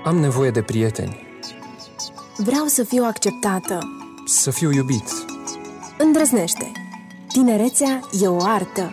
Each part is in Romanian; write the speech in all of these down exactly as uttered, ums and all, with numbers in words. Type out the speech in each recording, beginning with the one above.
Am nevoie de prieteni. Vreau să fiu acceptată. Să fiu iubit. Îndrăznește. Tinerețea e o artă.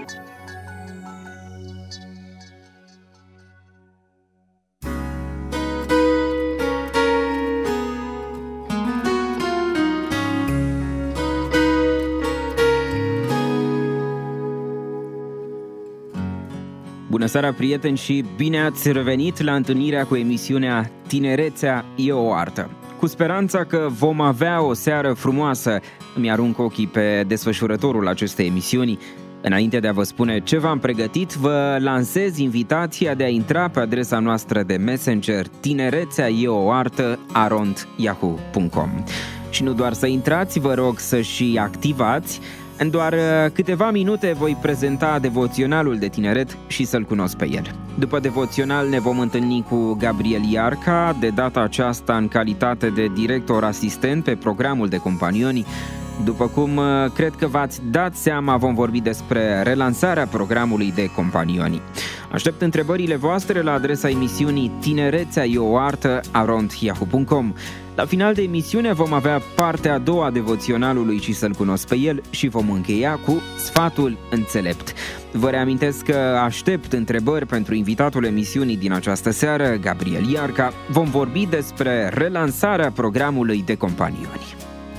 Bună seara, prieteni, și bine ați revenit la întâlnirea cu emisiunea Tinerețea e o artă. Cu speranța că vom avea o seară frumoasă, îmi arunc ochii pe desfășurătorul acestei emisiuni. Înainte de a vă spune ce v-am pregătit, vă lansez invitația de a intra pe adresa noastră de Messenger tinerețea e o artă arond yahoo punct com. Și nu doar să intrați, vă rog să și activați. În doar câteva minute voi prezenta devoționalul de tineret și să-l cunosc pe el. După devoțional ne vom întâlni cu Gabriel Iarca, de data aceasta în calitate de director asistent pe programul de companioni. După cum cred că v-ați dat seama, vom vorbi despre relansarea programului de companioni. Aștept întrebările voastre la adresa emisiunii tinerețea e o artă arond yahoo punct com. La final de emisiune vom avea partea a doua a devoționalului și să-l cunosc pe el și vom încheia cu sfatul înțelept. Vă reamintesc că aștept întrebări pentru invitatul emisiunii din această seară, Gabriel Iarca. Vom vorbi despre relansarea programului de companioni.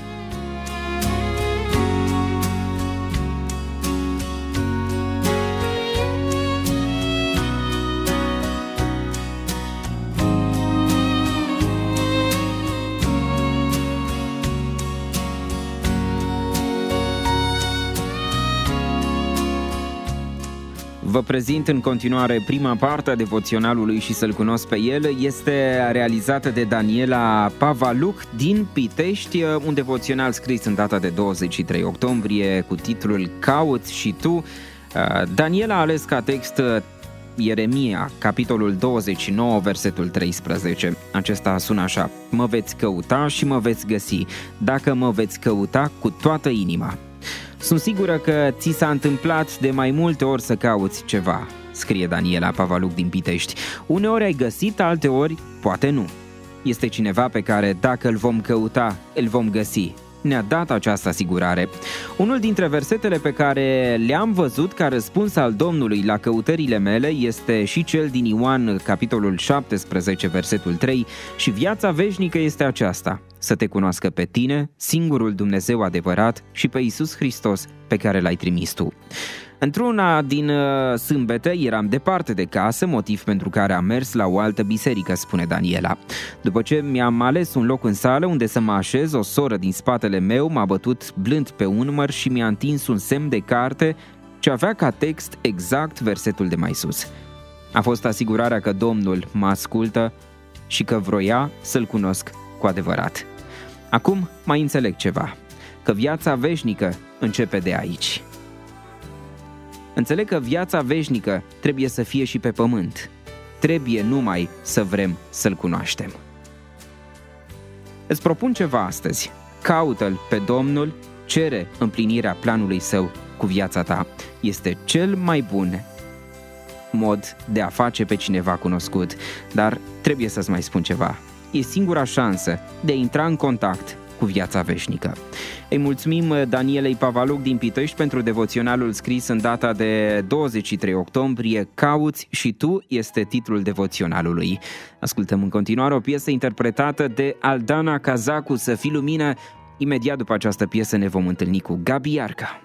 Vă prezint în continuare prima parte a devoționalului și să-l cunosc pe el. Este realizată de Daniela Pavaluc din Pitești, un devoțional scris în data de douăzeci și trei octombrie cu titlul Cauți și tu. Daniela a ales ca text Ieremia, capitolul douăzeci și nouă, versetul treisprezece. Acesta sună așa: mă veți căuta și mă veți găsi, dacă mă veți căuta cu toată inima. Sunt sigură că ți s-a întâmplat de mai multe ori să cauți ceva, scrie Daniela Pavaluc din Pitești. Uneori ai găsit, alteori poate nu. Este cineva pe care, dacă îl vom căuta, îl vom găsi. Ne-a dat această asigurare. Unul dintre versetele pe care le-am văzut ca răspuns al Domnului la căutările mele este și cel din Ioan, capitolul șaptesprezece, versetul trei, și viața veșnică este aceasta: să te cunoască pe tine, singurul Dumnezeu adevărat, și pe Iisus Hristos pe care l-ai trimis tu. Într-una din uh, sâmbete eram departe de casă, motiv pentru care am mers la o altă biserică, spune Daniela. După ce mi-am ales un loc în sală unde să mă așez, o soră din spatele meu m-a bătut blând pe umăr și mi-a întins un semn de carte ce avea ca text exact versetul de mai sus. A fost asigurarea că Domnul mă ascultă și că vroia să-L cunosc cu adevărat. Acum mai înțeleg ceva, că viața veșnică începe de aici. Înțeleg că viața veșnică trebuie să fie și pe pământ. Trebuie numai să vrem să-L cunoaștem. Îți propun ceva astăzi. Caută-L pe Domnul, cere împlinirea planului Său cu viața ta. Este cel mai bun mod de a face pe cineva cunoscut. Dar trebuie să-ți mai spun ceva. E singura șansă de a intra în contact cu viața veșnică. Îi mulțumim Danielei Pavaluc din Pitești pentru devoționalul scris în data de douăzeci și trei octombrie. Cauți și tu este titlul devoționalului. Ascultăm în continuare o piesă interpretată de Aldana Cazacu, Să fii lumină. Imediat după această piesă ne vom întâlni cu Gabi Iarca.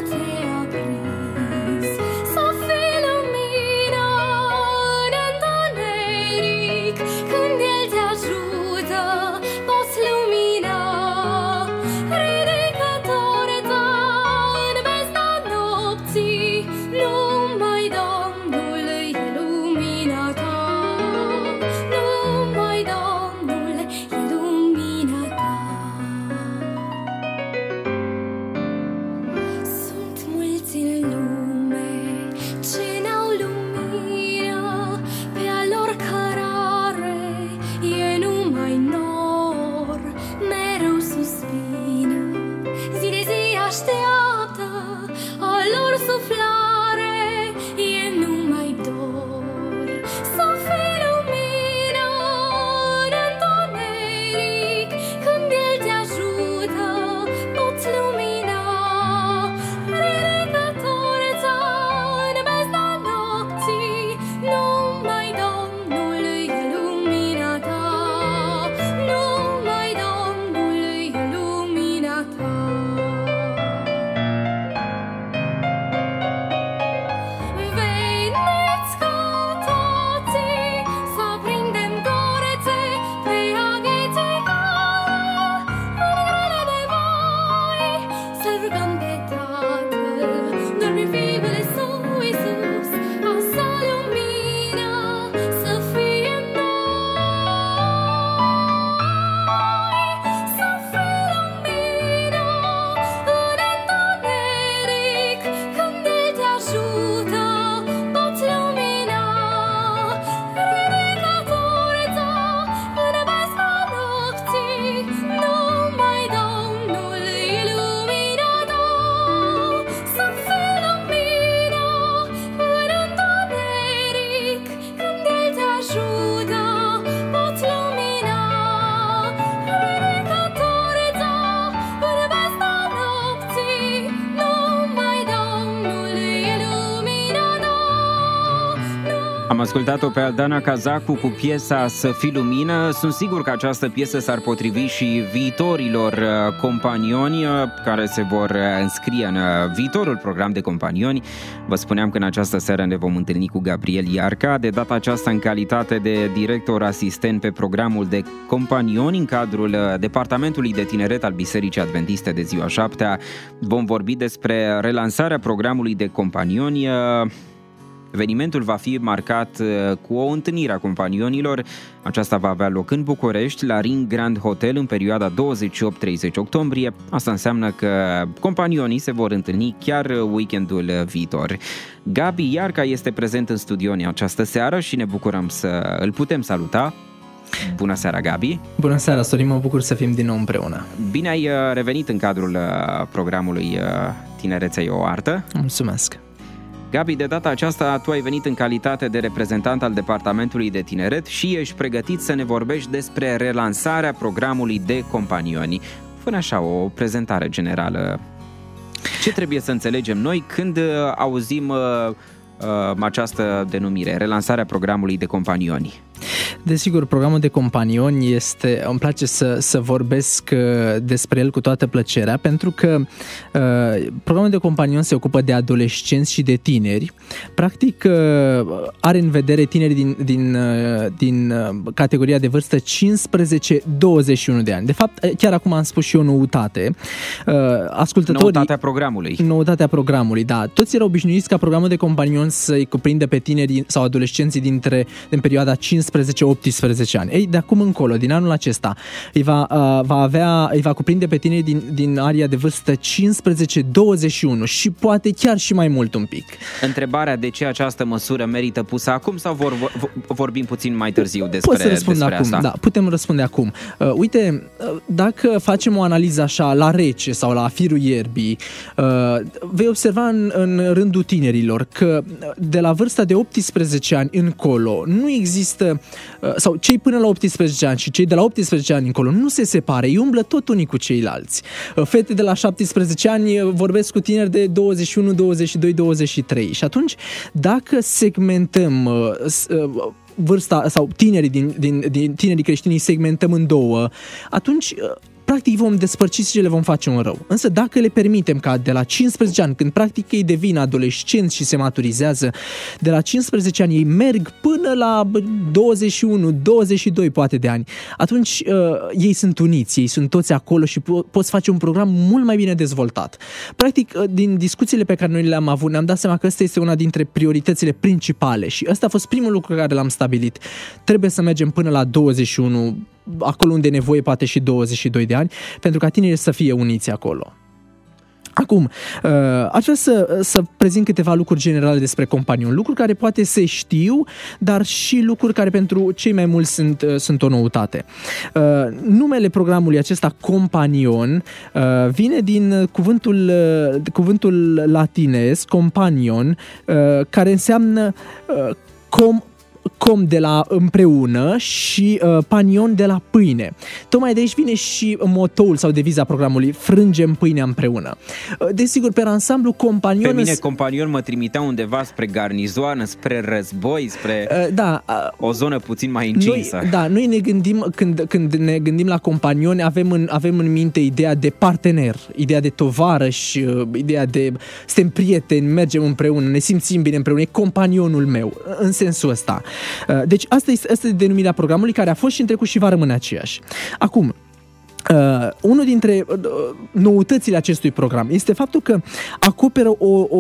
Să fii lumina în Am ascultat-o pe Aldana Cazacu cu piesa Să fii lumină. Sunt sigur că această piesă s-ar potrivi și viitorilor companioni care se vor înscrie în viitorul program de companioni. Vă spuneam că în această seară ne vom întâlni cu Gabriel Iarca, de data aceasta în calitate de director asistent pe programul de companioni în cadrul Departamentului de Tineret al Bisericii Adventiste de Ziua Șaptea. Vom vorbi despre relansarea programului de companioni. Evenimentul va fi marcat cu o întâlnire a companionilor. Aceasta va avea loc în București, la Ring Grand Hotel, în perioada douăzeci și opt treizeci octombrie. Asta înseamnă că companionii se vor întâlni chiar weekendul viitor. Gabi Iarca este prezent în studio în această seară și ne bucurăm să îl putem saluta. Bună seara, Gabi! Bună seara, Sorin, mă bucur să fim din nou împreună. Bine ai revenit în cadrul programului Tinerețea e o artă. Mulțumesc! Gabi, de data aceasta tu ai venit în calitate de reprezentant al Departamentului de Tineret și ești pregătit să ne vorbești despre relansarea programului de companioni. Fă-ne așa o prezentare generală. Ce trebuie să înțelegem noi când auzim uh, uh, această denumire, relansarea programului de companioni? Desigur, programul de companioni este, îmi place să, să vorbesc despre el cu toată plăcerea, pentru că uh, programul de companioni se ocupă de adolescenți și de tineri. Practic uh, are în vedere tineri din, din, uh, din uh, categoria de vârstă cincisprezece douăzeci și unu de ani. De fapt, chiar acum am spus și eu noutate. Uh, ascultătorii, noutatea programului. Noutatea programului, da. Toți erau obișnuiți ca programul de companioni să-i cuprindă pe tinerii sau adolescenții dintre, din perioada cincisprezece optsprezece ani. Ei, de acum încolo, din anul acesta, îi va, uh, va avea, îi va cuprinde pe tineri din, din aria de vârstă cincisprezece douăzeci și unu și poate chiar și mai mult un pic. Întrebarea de ce această măsură merită pusă acum sau vor, vorbim puțin mai târziu despre, Pot să răspund despre acum. asta? Da, putem răspunde acum. Uh, uite, uh, dacă facem o analiză așa la rece sau la firul ierbii, uh, vei observa în, în rândul tinerilor că de la vârsta de optsprezece ani încolo nu există sau cei până la optsprezece ani și cei de la optsprezece ani încolo nu se separă, îi umblă tot unii cu ceilalți. Fete de la șaptesprezece ani vorbesc cu tineri de douăzeci și unu, douăzeci și doi, douăzeci și trei și atunci dacă segmentăm vârsta sau tinerii din, din, din tinerii creștini segmentăm în două, atunci practic vom despărți și le vom face un rău. Însă dacă le permitem ca de la cincisprezece ani, când practic ei devin adolescenți și se maturizează, de la cincisprezece ani ei merg până la douăzeci și unu, douăzeci și doi poate de ani, atunci uh, ei sunt uniți, ei sunt toți acolo și po- poți face un program mult mai bine dezvoltat. Practic, uh, din discuțiile pe care noi le-am avut, ne-am dat seama că ăsta este una dintre prioritățile principale și ăsta a fost primul lucru care l-am stabilit. Trebuie să mergem până la douăzeci și unu, acolo unde e nevoie poate și douăzeci și doi de ani, pentru ca tinerii să fie uniți acolo. Acum, aș vrea să, să prezint câteva lucruri generale despre companion, lucruri care poate se știu, dar și lucruri care pentru cei mai mulți sunt, sunt o noutate. Numele programului acesta companion vine din cuvântul, cuvântul latinez, companion, care înseamnă com com de la împreună și uh, panion de la pâine. Tocmai de aici vine și motoul sau deviza programului, frângem pâinea împreună. Uh, desigur, pe ansamblu, companion... Pe mine companion mă trimitea undeva spre garnizoană, spre război, spre uh, da, uh, o zonă puțin mai încinsă. Noi, da, noi ne gândim, când, când ne gândim la companioni, avem în, avem în minte ideea de partener, ideea de tovarăș, uh, ideea de suntem prieteni, mergem împreună, ne simțim bine împreună, e companionul meu, în sensul ăsta. Deci asta este, asta este denumirea programului, care a fost și în trecut și va rămâne aceeași. Acum, Uh, unul dintre uh, noutățile acestui program este faptul că acoperă o, o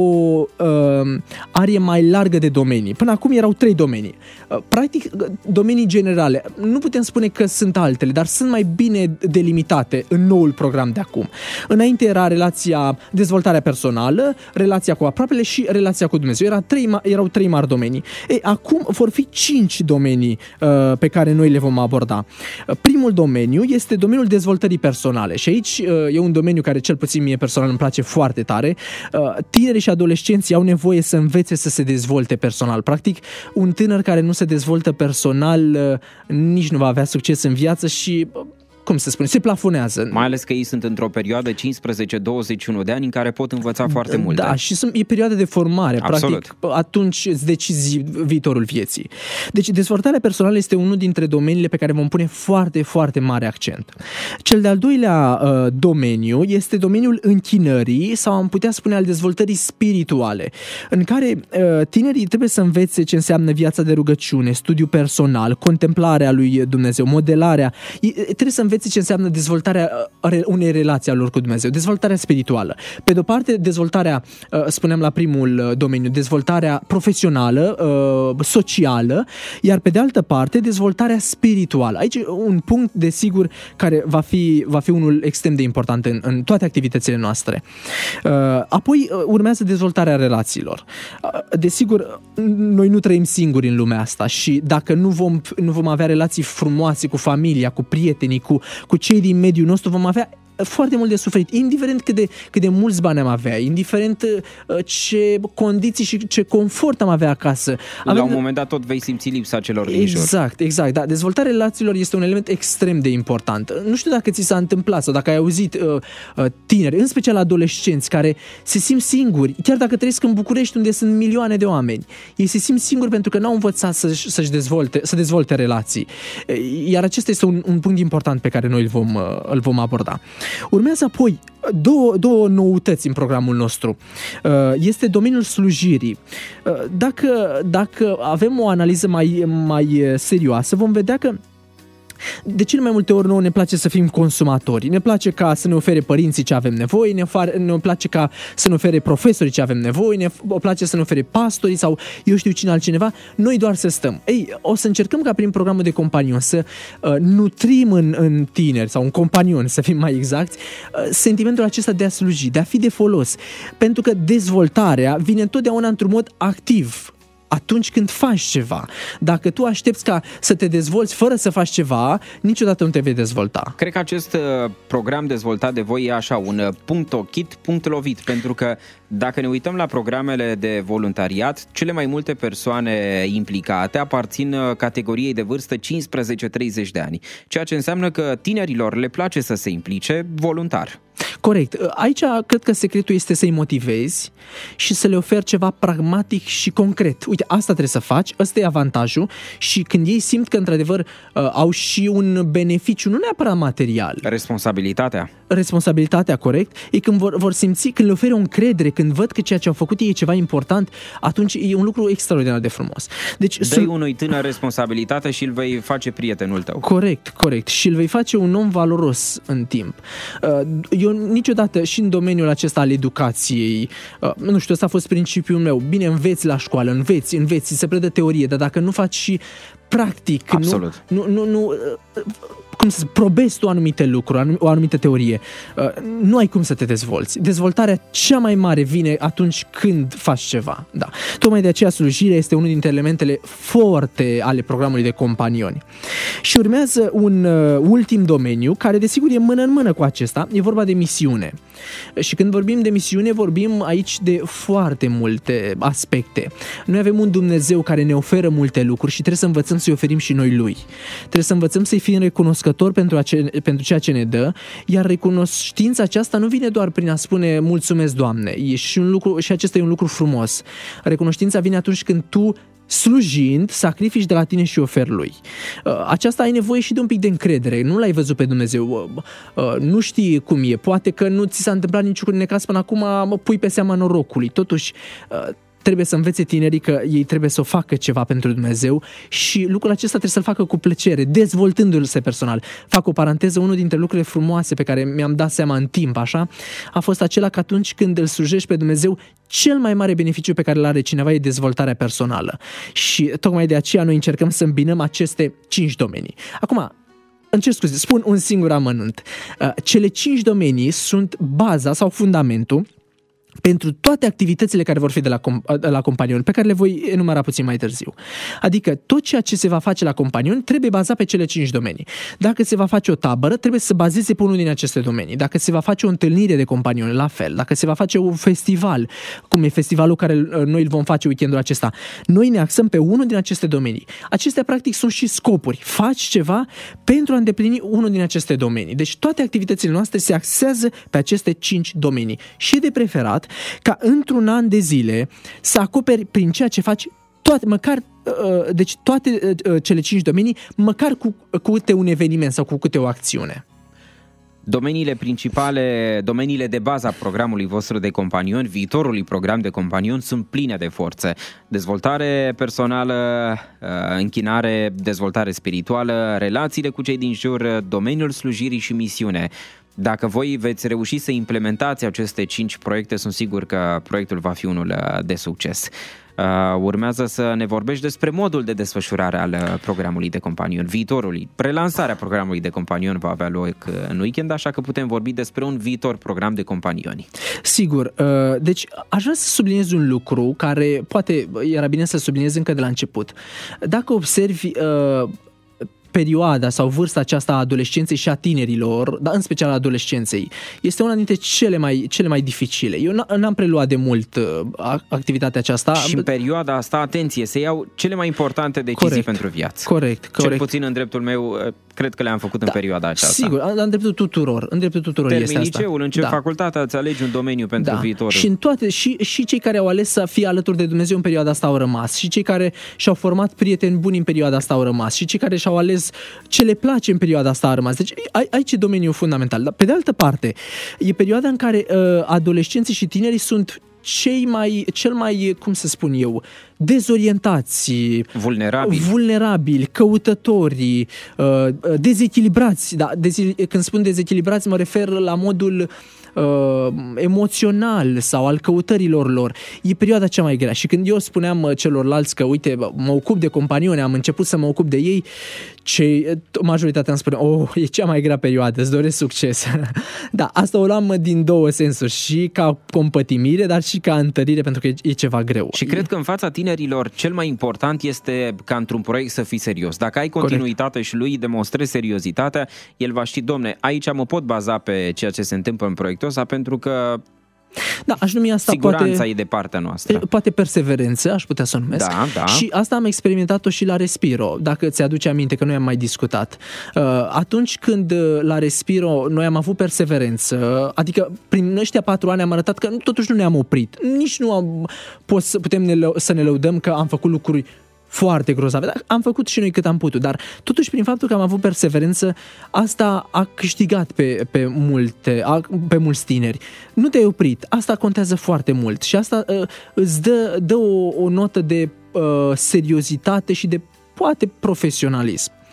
uh, arie mai largă de domenii. Până acum erau trei domenii. Uh, practic, domenii generale. Nu putem spune că sunt altele, dar sunt mai bine delimitate în noul program de acum. Înainte era relația, dezvoltarea personală, relația cu aproapele și relația cu Dumnezeu. Era trei, erau trei mari domenii. Ei, acum vor fi cinci domenii uh, pe care noi le vom aborda. Uh, primul domeniu este domeniul dezvoltării personale și aici e un domeniu care cel puțin mie personal îmi place foarte tare. Tinerii și adolescenții au nevoie să învețe să se dezvolte personal. Practic, un tânăr care nu se dezvoltă personal nici nu va avea succes în viață și, cum se spune, se plafonează. Mai ales că ei sunt într-o perioadă cincisprezece douăzeci și unu de ani în care pot învăța foarte da, multe. Da, și sunt, e perioada de formare. Absolut. Practic, atunci îți decizi viitorul vieții. Deci, dezvoltarea personală este unul dintre domeniile pe care vom pune foarte, foarte mare accent. Cel de-al doilea uh, domeniu este domeniul închinării sau am putea spune al dezvoltării spirituale, în care uh, tinerii trebuie să învețe ce înseamnă viața de rugăciune, studiu personal, contemplarea lui Dumnezeu, modelarea. E, trebuie să învețe ce înseamnă dezvoltarea unei relații a lor cu Dumnezeu, dezvoltarea spirituală. Pe de-o parte, dezvoltarea, spuneam la primul domeniu, dezvoltarea profesională, socială, iar pe de altă parte, dezvoltarea spirituală. Aici un punct, desigur, care va fi, va fi unul extrem de important în, în toate activitățile noastre. Apoi urmează dezvoltarea relațiilor. Desigur, noi nu trăim singuri în lumea asta și dacă nu vom, nu vom avea relații frumoase cu familia, cu prietenii, cu cu cei din mediul nostru, vom avea foarte mult de suferit, indiferent cât de, cât de mulți bani am avea, indiferent uh, ce condiții și ce confort am avea acasă. Avem... La un moment dat tot vei simți lipsa celor din jur. Exact, exact. Da. Dezvoltarea relațiilor este un element extrem de important. Nu știu dacă ți s-a întâmplat sau dacă ai auzit uh, uh, tineri, în special adolescenți, care se simt singuri, chiar dacă trăiesc în București unde sunt milioane de oameni. Ei se simt singuri pentru că n-au învățat să-și, să-și dezvolte, să dezvolte relații. Iar acesta este un, un punct important pe care noi îl vom, uh, îl vom aborda. Urmează apoi două, două noutăți în programul nostru. Este domeniul slujirii. Dacă, dacă avem o analiză mai, mai serioasă, vom vedea că de cele mai multe ori nouă ne place să fim consumatori. Ne place ca să ne ofere părinții ce avem nevoie, ne, far, ne place ca să ne ofere profesorii ce avem nevoie, ne place să ne ofere pastorii sau eu știu cine altcineva, noi doar să stăm. Ei, o să încercăm ca prin programul de companion să uh, nutrim în, în tineri sau în companion, să fim mai exacti, uh, sentimentul acesta de a sluji, de a fi de folos. Pentru că dezvoltarea vine întotdeauna într-un mod activ. Atunci când faci ceva. Dacă tu aștepți ca să te dezvolți fără să faci ceva, niciodată nu te vei dezvolta. Cred că acest program dezvoltat de voi e așa, un punct ochit, punct lovit, pentru că dacă ne uităm la programele de voluntariat, cele mai multe persoane implicate aparțin categoriei de vârstă cincisprezece treizeci de ani, ceea ce înseamnă că tinerilor le place să se implice voluntar. Corect. Aici cred că secretul este să-i motivezi și să le oferi ceva pragmatic și concret. Uite, asta trebuie să faci, ăsta e avantajul și când ei simt că într-adevăr au și un beneficiu, nu neapărat material. Responsabilitatea. Responsabilitatea, corect. E când vor, vor simți, când le oferi o încredere, când văd că ceea ce au făcut ei e ceva important, atunci e un lucru extraordinar de frumos. Deci, dă-i sunt... unui tânăr responsabilitate și îl vei face prietenul tău. Corect, corect. Și îl vei face un om valoros în timp. Eu niciodată și în domeniul acesta al educației, nu știu, ăsta a fost principiul meu. Bine, înveți la școală, înveți, înveți, se predă teorie, dar dacă nu faci și practic, absolut. Nu, nu, nu, nu cum să probezi tu anumite lucruri, o anumită teorie, nu ai cum să te dezvolți. Dezvoltarea cea mai mare vine atunci când faci ceva. Da. Tocmai de aceea slujirea este unul dintre elementele forte ale programului de companioni. Și urmează un ultim domeniu care desigur e mână în mână cu acesta, e vorba de misiune. Și când vorbim de misiune, vorbim aici de foarte multe aspecte. Noi avem un Dumnezeu care ne oferă multe lucruri și trebuie să învățăm să-i oferim și noi lui. Trebuie să învățăm să-i fim recunoscători pentru, ace- pentru ceea ce ne dă, iar recunoștința aceasta nu vine doar prin a spune mulțumesc, Doamne. E și, un lucru, și acesta e un lucru frumos. Recunoștința vine atunci când tu, slujind, sacrifici de la tine și oferi lui. Aceasta ai nevoie și de un pic de încredere. Nu l-ai văzut pe Dumnezeu, nu știi cum e. Poate că nu ți s-a întâmplat niciun necaz până acum, mă pui pe seama norocului. Totuși, trebuie să învețe tinerii că ei trebuie să o facă ceva pentru Dumnezeu și lucrul acesta trebuie să-l facă cu plăcere, dezvoltându-se personal. Fac o paranteză, unul dintre lucrurile frumoase pe care mi-am dat seama în timp, așa, a fost acela că atunci când îl slujești pe Dumnezeu, cel mai mare beneficiu pe care îl are cineva e dezvoltarea personală. Și tocmai de aceea noi încercăm să îmbinăm aceste cinci domenii. Acum, îmi cer scuze, spun un singur amănunt. Cele cinci domenii sunt baza sau fundamentul pentru toate activitățile care vor fi de la, com- de la companion, pe care le voi enumera puțin mai târziu. Adică tot ceea ce se va face la companion trebuie bazat pe cele cinci domenii. Dacă se va face o tabără, trebuie să bazeze pe unul din aceste domenii. Dacă se va face o întâlnire de companion, la fel. Dacă se va face un festival, cum e festivalul care noi îl vom face weekendul acesta, noi ne axăm pe unul din aceste domenii. Acestea, practic, sunt și scopuri. Faci ceva pentru a îndeplini unul din aceste domenii. Deci toate activitățile noastre se axează pe aceste cinci domenii. Și de preferat ca într-un an de zile să acoperi prin ceea ce faci toate, măcar, deci toate cele cinci domenii, măcar cu, cu câte un eveniment sau cu câte o acțiune. Domeniile principale, domeniile de bază a programului vostru de companion, viitorului program de companion, sunt pline de forțe. Dezvoltare personală, închinare, dezvoltare spirituală, relațiile cu cei din jur, domeniul slujirii și misiune. Dacă voi veți reuși să implementați aceste cinci proiecte, sunt sigur că proiectul va fi unul de succes. Urmează să ne vorbești despre modul de desfășurare al programului de companion, viitorului. Prelansarea programului de companion va avea loc în weekend, așa că putem vorbi despre un viitor program de companioni. Sigur, deci aș vrea să subliniez un lucru care poate era bine să subliniez încă de la început. Dacă observi perioada sau vârsta aceasta a adolescenței și a tinerilor, dar în special a adolescenței, este una dintre cele mai, cele mai dificile. Eu n-am preluat de mult activitatea aceasta. Și în perioada asta, atenție, se iau cele mai importante decizii corect, pentru viață. Corect, corect. Cel puțin în dreptul meu, cred că le-am făcut da, în perioada aceasta. Sigur, în dreptul tuturor. În dreptul tuturor termini este asta. liceul, începi da. facultatea, îți alegi un domeniu pentru da. viitor. Și în toate, și, și cei care au ales să fie alături de Dumnezeu în perioada asta au rămas. Și cei care și-au format prieteni buni în perioada asta au rămas. Și cei care și-au ales ce le place în perioada asta a rămas. Deci aici e domeniul fundamental. Dar pe de altă parte, e perioada în care uh, adolescenții și tinerii sunt cei mai, cel mai, cum să spun eu, dezorientați, vulnerabili, vulnerabili căutători, uh, dezechilibrați. Da, dezi- când spun dezechilibrați mă refer la modul Uh, emoțional sau al căutărilor lor. E perioada cea mai grea. Și când eu spuneam celorlalți că, uite, mă ocup de companioni, am început să mă ocup de ei, ce, majoritatea îmi spune, oh, e cea mai grea perioadă, îți doresc succes. Da, asta o luam din două sensuri, și ca compătimire, dar și ca întărire, pentru că e, e ceva greu. Și cred că în fața tinerilor cel mai important este ca într-un proiect să fii serios. Dacă ai continuitate corect, și lui demonstrezi seriozitatea, el va ști, domne, aici mă pot baza pe ceea ce se întâmplă în proiectul ăsta, pentru că da, aș numi asta siguranța poate, e de partea noastră. Poate perseverență, aș putea să o numesc. Da, da. Și asta am experimentat-o și la Respiro, dacă ți-aduce aminte că noi am mai discutat. Atunci când la Respiro noi am avut perseverență, adică prin ăștia patru ani am arătat că totuși nu ne-am oprit. Nici nu am, putem ne, să ne lăudăm că am făcut lucruri foarte grozave, dar am făcut și noi cât am putut, dar totuși prin faptul că am avut perseverență, asta a câștigat pe, pe, multe, a, pe mulți tineri. Nu te-ai oprit, asta contează foarte mult și asta uh, îți dă, dă o, o notă de uh, seriozitate și de poate profesionalism.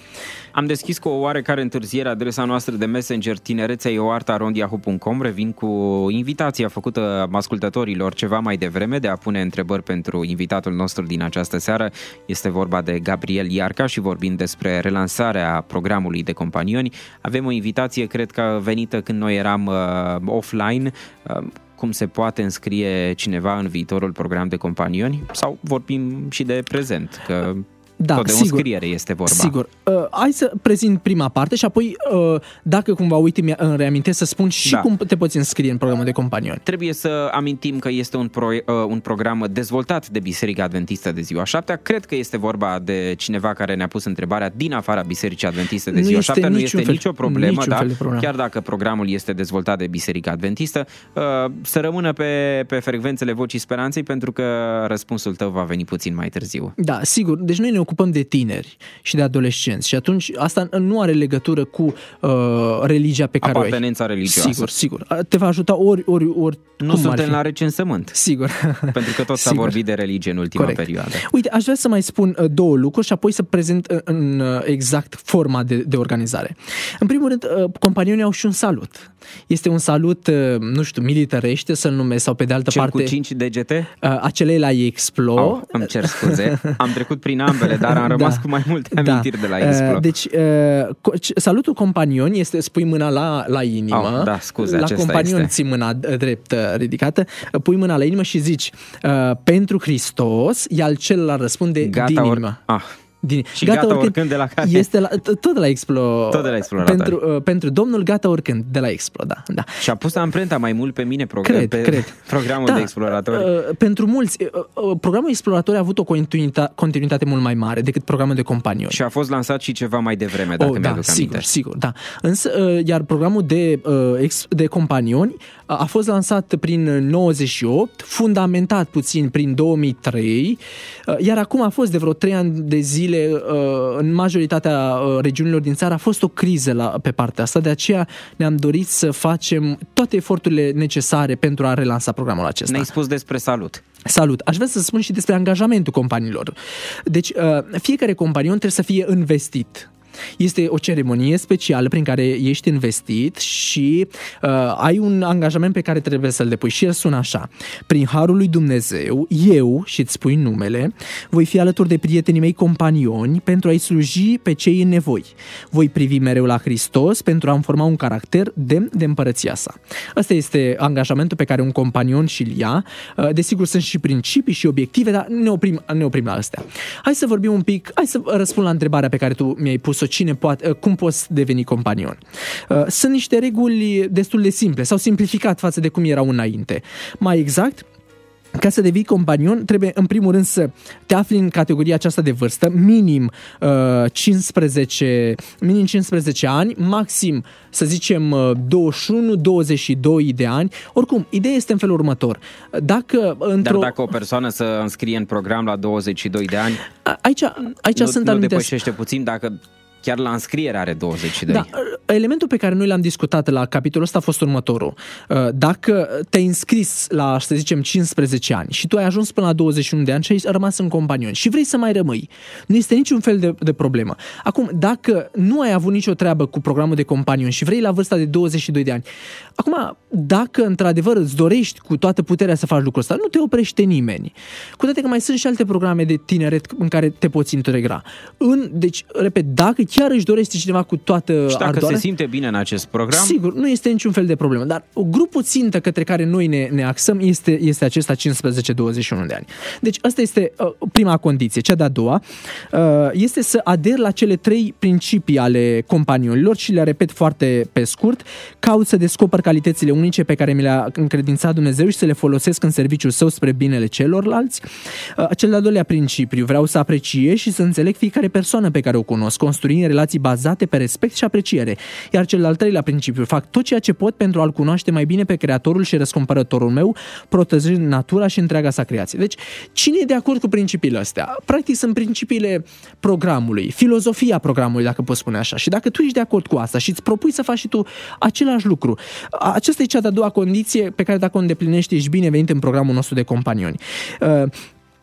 Am deschis cu o oarecare întârziere adresa noastră de Messenger tinerețea e o artă arond yahoo punct com. Revin cu invitația făcută ascultătorilor ceva mai devreme de a pune întrebări pentru invitatul nostru din această seară. Este vorba de Gabriel Iarca și vorbim despre relansarea programului de companioni. Avem o invitație, cred că venită când noi eram uh, offline. Uh, cum se poate înscrie cineva în viitorul program de companioni? Sau vorbim și de prezent, că... Da, tot de sigur, o înscriere este vorba. Sigur. Uh, hai să prezint prima parte și apoi, uh, dacă cumva, uite, îmi reamintesc să spun și da. cum te poți înscrie în programul de companioni. Trebuie să amintim că este un, pro, uh, un program dezvoltat de Biserica Adventistă de Ziua Șaptea. Cred că este vorba de cineva care ne-a pus întrebarea din afara Bisericii Adventiste de Ziua Șaptea. Nu este fel, nicio problemă, da? Problemă. Chiar dacă programul este dezvoltat de Biserica Adventistă, uh, să rămână pe, pe frecvențele Vocii Speranței, pentru că răspunsul tău va veni puțin mai târziu. Da, sigur. Deci noi ne ocupăm de tineri și de adolescenți și atunci asta nu are legătură cu uh, religia pe care o ai. Apartenența religioasă. Sigur, sigur. Te va ajuta ori, ori, ori Nu suntem la recensământ. Sigur. Pentru că tot s-a sigur. vorbit de religie în ultima Corect. perioadă. Uite, aș vrea să mai spun uh, două lucruri și apoi să prezint uh, în uh, exact forma de, de organizare. În primul rând, uh, companionii au și un salut. Este un salut, uh, nu știu, militarește să-l numesc, sau pe de altă Cel parte... cu cinci degete? Uh, acele la Explo. Oh, îmi cer scuze. Am trecut prin ambele, dar am rămas da. cu mai multe amintiri da. de la Explo. Uh, deci, uh, salutul companioni este spui mâna la, la inimă. Oh, da, scuze, la companion ții mâna drept ridicată, pui mâna la inimă și zici uh, pentru Hristos, iar celălalt răspunde Gata, din or... inimă. Ah. Din... Și gata, gata oricând, oricând de la care? Este la, tot de la Explo. Tot de la Explorator. Pentru, uh, pentru Domnul gata oricând, de la Explo, da. da. Și a pus amprenta mai mult pe mine program, cred, pe cred. programul da, de Exploratori. Uh, pentru mulți, uh, programul Exploratori a avut o continuitate, continuitate mult mai mare decât programul de companioni. Și a fost lansat și ceva mai devreme, dacă oh, mi-aduc da, aminte. Sigur, sigur, da. Însă, uh, iar programul de, uh, de companioni a fost lansat prin nouăzeci și opt, fundamentat puțin prin două mii trei, iar acum a fost de vreo trei ani de zile în majoritatea regiunilor din țară a fost o criză la, pe partea asta, de aceea ne-am dorit să facem toate eforturile necesare pentru a relansa programul acesta. Ne-ai spus despre salut. Salut! Aș vrea să spun și despre angajamentul companiilor. Deci, fiecare companion trebuie să fie investit. Este o ceremonie specială prin care ești investit și uh, ai un angajament pe care trebuie să-l depui și el sună așa: prin harul lui Dumnezeu, eu, și îți spui numele, voi fi alături de prietenii mei companioni pentru a-i sluji pe cei în nevoi. Voi privi mereu la Hristos pentru a-mi forma un caracter demn de împărăția sa. Ăsta este angajamentul pe care un companion și-l ia. Uh, desigur sunt și principii și obiective, dar ne oprim, ne oprim la astea. Hai să vorbim un pic, hai să răspund la întrebarea pe care tu mi-ai pus-o: cine poate, cum poți deveni companion? Sunt niște reguli destul de simple, s-au simplificat față de cum erau înainte. Mai exact, ca să devii companion, trebuie în primul rând să te afli în categoria aceasta de vârstă, minim uh, cincisprezece, minim cincisprezece ani, maxim, să zicem, douăzeci și unu douăzeci și doi de ani. Oricum, ideea este în felul următor. Dacă într-o... Dar dacă o persoană se înscrie în program la douăzeci și doi de ani, aici, aici nu, sunt nu anumite... depășește puțin dacă... Chiar la înscriere are douăzeci și doi. Da, elementul pe care noi l-am discutat la capitolul ăsta a fost următorul. Dacă te-ai înscris la, să zicem, cincisprezece ani și tu ai ajuns până la douăzeci și unu de ani și ai rămas în companion și vrei să mai rămâi, nu este niciun fel de, de problemă. Acum, dacă nu ai avut nicio treabă cu programul de companion și vrei la vârsta de douăzeci și doi de ani, acum, dacă într-adevăr îți dorești cu toată puterea să faci lucrul ăsta, nu te oprește nimeni. Cu toate că mai sunt și alte programe de tineret în care te poți integra. În, deci, repet, dacă chiar își dorește cineva cu toată și dacă ardoarea, se simte bine în acest program, sigur, nu este niciun fel de problemă. Dar grupul țintă către care noi ne, ne axăm este, este acesta cincisprezece douăzeci și unu de ani. Deci asta este uh, prima condiție. Cea de-a doua uh, este să aderi la cele trei principii ale companionilor și le repet foarte pe scurt. Caut să descoper calitățile unice pe care mi le-a încredințat Dumnezeu și să le folosesc în serviciul său spre binele celorlalți. Uh, cel de-al doilea principiu: vreau să apreciez și să înțeleg fiecare persoană pe care o cunosc, construind relații bazate pe respect și apreciere. Iar cel de-al treilea principiu: fac tot ceea ce pot pentru a-L cunoaște mai bine pe Creatorul și Răscumpărătorul meu, protejând natura și întreaga sa creație. Deci, cine e de acord cu principiile astea? Practic sunt principiile programului, filozofia programului, dacă pot spune așa. Și dacă tu ești de acord cu asta și îți propui să faci și tu același lucru, aceasta e cea de-a doua condiție pe care, dacă o îndeplinești, ești binevenit în programul nostru de companioni.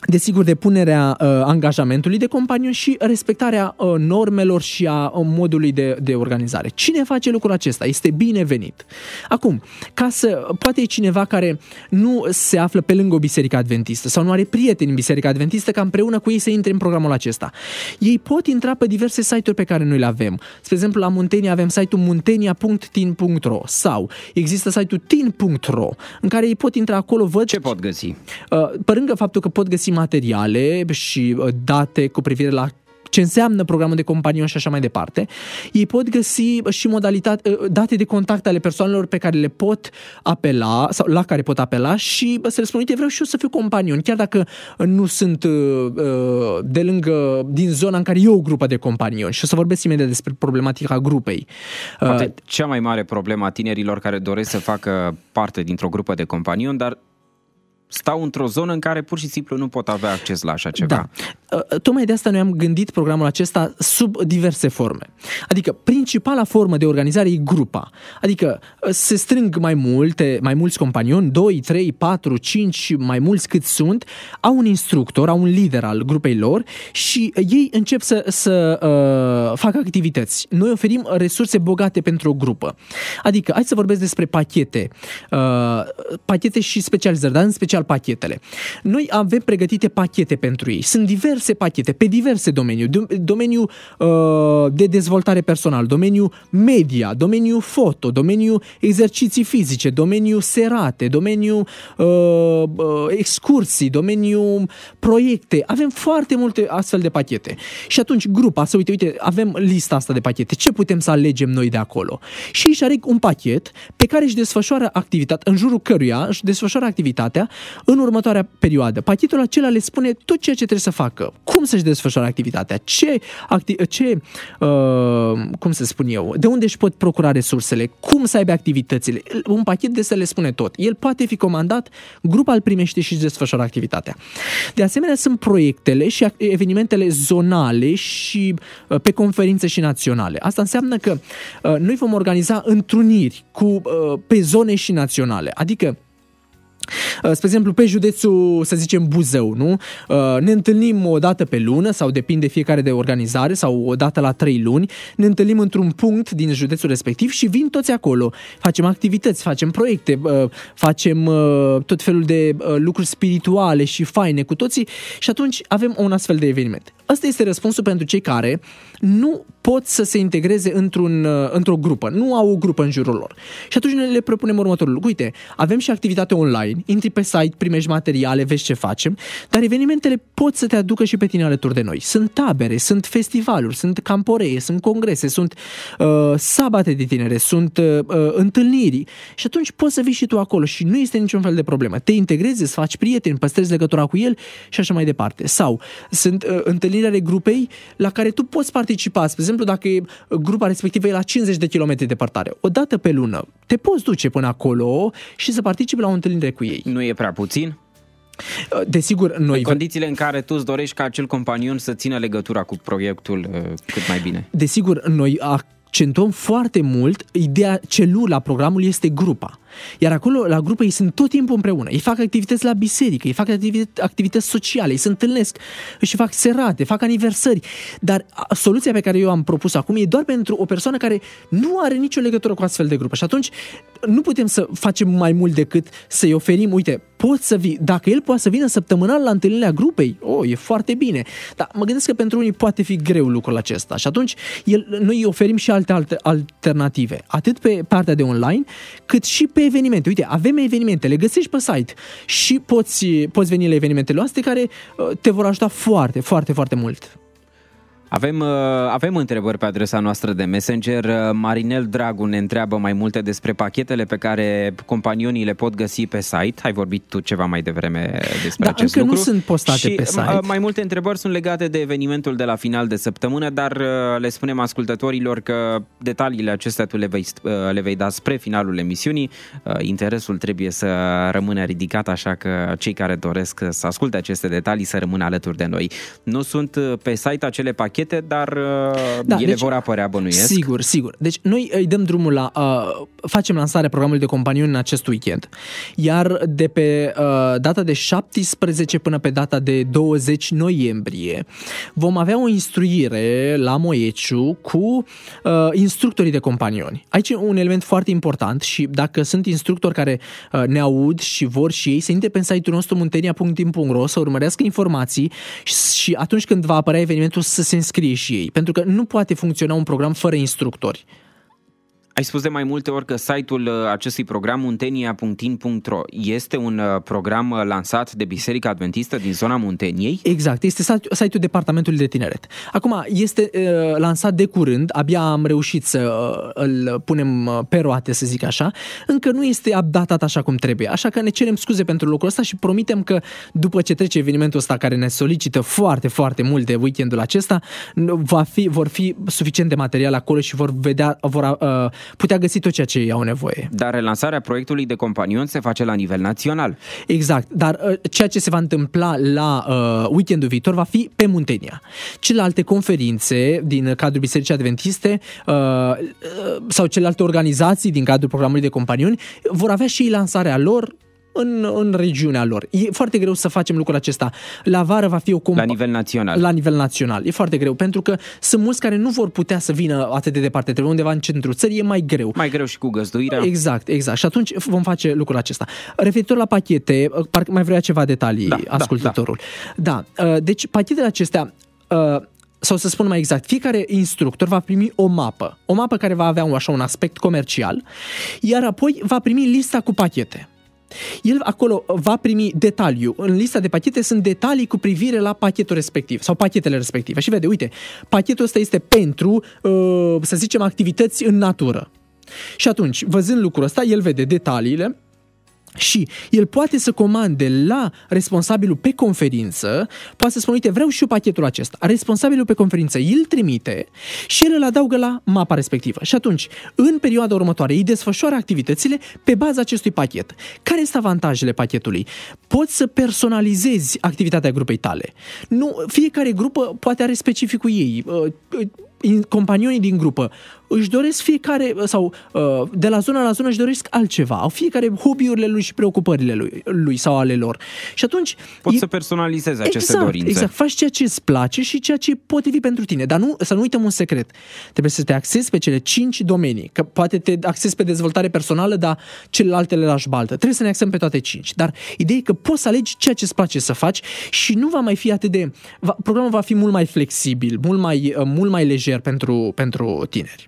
desigur, depunerea uh, angajamentului de companion și respectarea uh, normelor și a uh, modului de, de organizare. Cine face lucrul acesta? Este binevenit. Acum, ca să, poate e cineva care nu se află pe lângă o biserică adventistă sau nu are prieteni în biserica adventistă ca împreună cu ei să intre în programul acesta. Ei pot intra pe diverse site-uri pe care noi le avem. Spre exemplu, la Muntenia avem site-ul muntenia punct tin punct ro sau există site-ul tin punct ro în care ei pot intra acolo, văd... Ce pot găsi? Uh, pe lângă faptul că pot găsi materiale și uh, date cu privire la ce înseamnă programul de companion și așa mai departe, ei pot găsi și modalitate, date de contact ale persoanelor pe care le pot apela sau la care pot apela și să le spun, uite, vreau și eu să fiu companion, chiar dacă nu sunt uh, de lângă, din zona în care e o grupă de companioni. Și o să vorbesc imediat despre problematica grupei. Poate uh, cea mai mare problemă a tinerilor care doresc să facă parte dintr-o grupă de companion, dar stau într-o zonă în care pur și simplu nu pot avea acces la așa ceva. Da. Tocmai de asta noi am gândit programul acesta sub diverse forme. Adică principala formă de organizare e grupa. Adică se strâng mai multe, mai mulți companioni, doi, trei, patru, cinci, mai mulți cât sunt, au un instructor, au un lider al grupei lor și ei încep să, să uh, facă activități. Noi oferim resurse bogate pentru o grupă. Adică, hai să vorbesc despre pachete. Uh, pachete și specializări, dar în special pachetele. Noi avem pregătite pachete pentru ei. Sunt diverse pachete pe diverse domenii. Domeniul uh, de dezvoltare personal, domeniul media, domeniul foto, domeniul exerciții fizice, domeniul serate, domeniul uh, uh, excursii, domeniul proiecte. Avem foarte multe astfel de pachete. Și atunci grupa să uite, uite, avem lista asta de pachete. Ce putem să alegem noi de acolo? Și își aleg un pachet pe care își desfășoară activitatea, în jurul căruia își desfășoară activitatea în următoarea perioadă. Pachetul acela le spune tot ceea ce trebuie să facă, cum să-și desfășoare activitatea, ce, acti- ce uh, cum să spun eu, de unde își pot procura resursele, cum să aibă activitățile. Un pachet de să le spune tot. El poate fi comandat, grupa îl primește și își desfășoară activitatea. De asemenea, sunt proiectele și evenimentele zonale și uh, pe conferințe și naționale. Asta înseamnă că uh, noi vom organiza întruniri cu, uh, pe zone și naționale. Adică spre exemplu, pe județul, să zicem, Buzău, nu? Ne întâlnim o dată pe lună sau depinde fiecare de organizare sau o dată la trei luni, ne întâlnim într-un punct din județul respectiv și vin toți acolo. Facem activități, facem proiecte, facem tot felul de lucruri spirituale și faine cu toții și atunci avem un astfel de eveniment. Asta este răspunsul pentru cei care nu pot să se integreze într-un, într-o grupă, nu au o grupă în jurul lor. Și atunci ne le propunem următorul lucru. Uite, avem și activitate online, intri pe site, primești materiale, vezi ce facem, dar evenimentele pot să te aducă și pe tine alături de noi. Sunt tabere, sunt festivaluri, sunt camporee, sunt congrese, sunt uh, sabate de tinere, sunt uh, întâlniri și atunci poți să vii și tu acolo și nu este niciun fel de problemă. Te integrezi, îți faci prieteni, păstrezi legătura cu el și așa mai departe. Sau sunt uh, întâlniri ale grupei la care tu poți participa. Spre exemplu, dacă grupa respectivă e la cincizeci de kilometri departare, o dată pe lună, te poți duce până acolo și să participi la o întâlnire cu ei. Nu e prea puțin? Desigur, noi... În condițiile în care tu îți dorești ca acel companion să țină legătura cu proiectul uh, cât mai bine. Desigur, noi accentuăm foarte mult ideea, celula programului este grupa. Iar acolo, la grupă, ei sunt tot timpul împreună. Ei fac activități la biserică, ei fac activități, activități sociale, ei se întâlnesc și fac serate, fac aniversări. Dar soluția pe care eu am propus acum e doar pentru o persoană care nu are nicio legătură cu astfel de grupă. Și atunci nu putem să facem mai mult decât să-i oferim, uite, poți să vii, dacă el poate să vină săptămânal la întâlnirea grupei, oh, e foarte bine. Dar mă gândesc că pentru unii poate fi greu lucrul acesta. Și atunci el, noi îi oferim și alte, alte alternative, atât pe partea de online, cât și pe evenimente. Uite, avem evenimente, le găsești pe site și poți, poți veni la evenimentele astea care te vor ajuta foarte, foarte, foarte mult. Avem, avem întrebări pe adresa noastră de Messenger. Marinel Dragu ne întreabă mai multe despre pachetele pe care companionii le pot găsi pe site. Ai vorbit tu ceva mai devreme despre da, acest încă lucru. Nu sunt postate și pe site. Mai multe întrebări sunt legate de evenimentul de la final de săptămână, dar le spunem ascultătorilor că detaliile acestea tu le vei, le vei da spre finalul emisiunii. Interesul trebuie să rămână ridicat, așa că cei care doresc să asculte aceste detalii să rămână alături de noi. Nu sunt pe site acele pachete pachete, dar da, ele deci, vor apărea, bănuiesc. Sigur, sigur. Deci noi îi dăm drumul la... Uh, facem lansarea programului de companioni în acest weekend. Iar de pe uh, data de șaptesprezece până pe data de douăzeci noiembrie vom avea o instruire la Moieciu cu uh, instructorii de companioni. Aici e un element foarte important și dacă sunt instructori care uh, ne aud și vor și ei să intre pe site-ul nostru muntenia punct team punct ro să urmărească informații și, și atunci când va apărea evenimentul să se înscrie și ei. Pentru că nu poate funcționa un program fără instructori. Ai spus de mai multe ori că site-ul acestui program, muntenia punct team punct ro, este un program lansat de Biserica Adventistă din zona Munteniei? Exact, este site-ul Departamentului de Tineret. Acum, este uh, lansat de curând, abia am reușit să uh, îl punem pe roate, să zic așa, încă nu este updatat așa cum trebuie, așa că ne cerem scuze pentru lucrul ăsta și promitem că după ce trece evenimentul ăsta care ne solicită foarte, foarte mult de weekendul acesta, va fi, vor fi suficient de material acolo și vor vedea, vor uh, putea găsi tot ceea ce ei au nevoie. Dar relansarea proiectului de companion se face la nivel național. Exact, dar uh, ceea ce se va întâmpla la uh, weekendul viitor va fi pe Muntenia. Celelalte conferințe din cadrul Bisericii Adventiste uh, uh, sau celelalte organizații din cadrul programului de companioni vor avea și ei lansarea lor În, în regiunea lor. E foarte greu să facem lucrul acesta. La vară va fi o comp- La nivel național. La nivel național. E foarte greu, pentru că sunt mulți care nu vor putea să vină atât de departe. Trebuie undeva în centrul țării, e mai greu. Mai greu și cu găzduirea. Exact, exact. Și atunci vom face lucrul acesta. Referitor la pachete, parcă mai vrea ceva detalii, da, ascultătorul. Da, da. Deci, pachetele acestea... sau să spun mai exact, fiecare instructor va primi o mapă. O mapă care va avea un, așa, un aspect comercial, iar apoi va primi lista cu pachete. El acolo va primi detaliu. În lista de pachete sunt detalii cu privire la pachetul respectiv sau pachetele respective. Și vede, uite, pachetul ăsta este pentru, să zicem, activități în natură. Și atunci, văzând lucrul ăsta, el vede detaliile și el poate să comande la responsabilul pe conferință, poate să spună, uite, vreau și eu pachetul acesta. Responsabilul pe conferință îl trimite și el îl adaugă la mapa respectivă. Și atunci, în perioada următoare, îi desfășoară activitățile pe baza acestui pachet. Care sunt avantajele pachetului? Poți să personalizezi activitatea grupei tale. Nu, fiecare grupă poate are specificul ei. Companionii din grupă își doresc fiecare, sau de la zonă la zonă își doresc altceva. Au fiecare hobby-urile lui și preocupările lui, lui sau ale lor. Și atunci... Poți e... să personalizezi aceste exact, dorințe. Exact, faci ceea ce îți place și ceea ce e potrivit pentru tine. Dar nu, să nu uităm un secret. Trebuie să te axezi pe cele cinci domenii. Că poate te axezi pe dezvoltare personală, dar celelalte le lași baltă. Trebuie să ne axăm pe toate cinci. Dar ideea e că poți să alegi ceea ce îți place să faci și nu va mai fi atât de... Va, programul va fi mult mai flexibil, mult mai, mult mai lejer pentru, pentru tineri.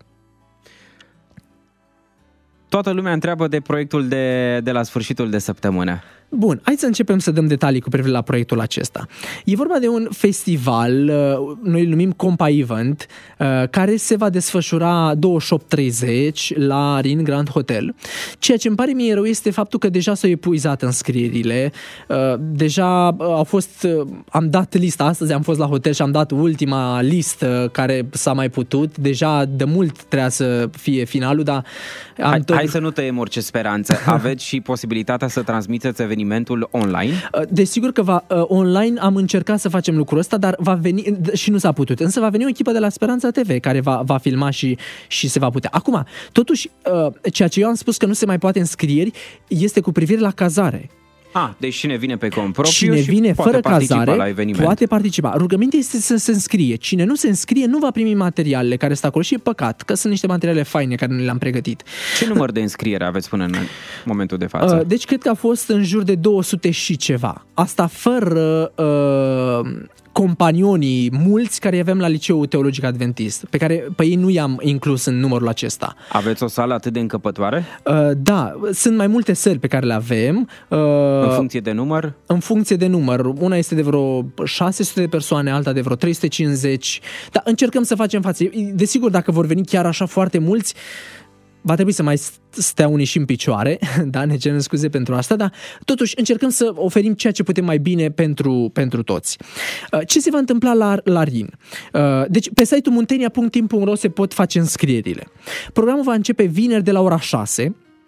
Toată lumea întreabă de proiectul de, de la sfârșitul de săptămână. Bun, hai să începem să dăm detalii cu privire la proiectul acesta. E vorba de un festival, noi îl numim Compa Event, care se va desfășura douăzeci și opt treizeci la Rin Grand Hotel. Ceea ce îmi pare mie rău este faptul că deja s-au epuizat înscrierile. Deja au fost, am dat lista, astăzi am fost la hotel și am dat ultima listă care s-a mai putut. Deja de mult trebuia să fie finalul, dar... Am hai, tot... hai să nu tăiem orice speranță. Aveți și posibilitatea să transmiteți evenimentul online? Desigur că va, online am încercat să facem lucrul ăsta, dar va veni, și nu s-a putut. Însă va veni o echipă de la Speranța T V care va, va filma și, și se va putea. Acum, totuși, ceea ce eu am spus că nu se mai poate înscrieri este cu privire la cazare. Ah, deci cine vine pe cont propriu cine și vine poate fără participa cazare, la eveniment. Poate participa. Rugămintea este să se înscrie. Cine nu se înscrie nu va primi materialele care sunt acolo și e păcat, că sunt niște materiale faine care nu le-am pregătit. Ce număr de înscriere aveți până în momentul de față? Deci cred că a fost în jur de două sute și ceva. Asta fără uh, companionii mulți care avem la Liceul Teologic Adventist, pe care pe ei nu i-am inclus în numărul acesta. Aveți o sală atât de încăpătoare? Uh, da, sunt mai multe săli pe care le avem. Uh, în funcție de număr? În funcție de număr. Una este de vreo șase sute de persoane, alta de vreo trei sute cincizeci. Dar încercăm să facem față. Desigur, dacă vor veni chiar așa foarte mulți, va trebui să mai stea unii și în picioare, da, ne cerem scuze pentru asta, dar totuși încercăm să oferim ceea ce putem mai bine pentru, pentru toți. Ce se va întâmpla la, la Rin? Deci pe site-ul muntenia punct team punct ro se pot face înscrierile. Programul va începe vineri de la ora șase.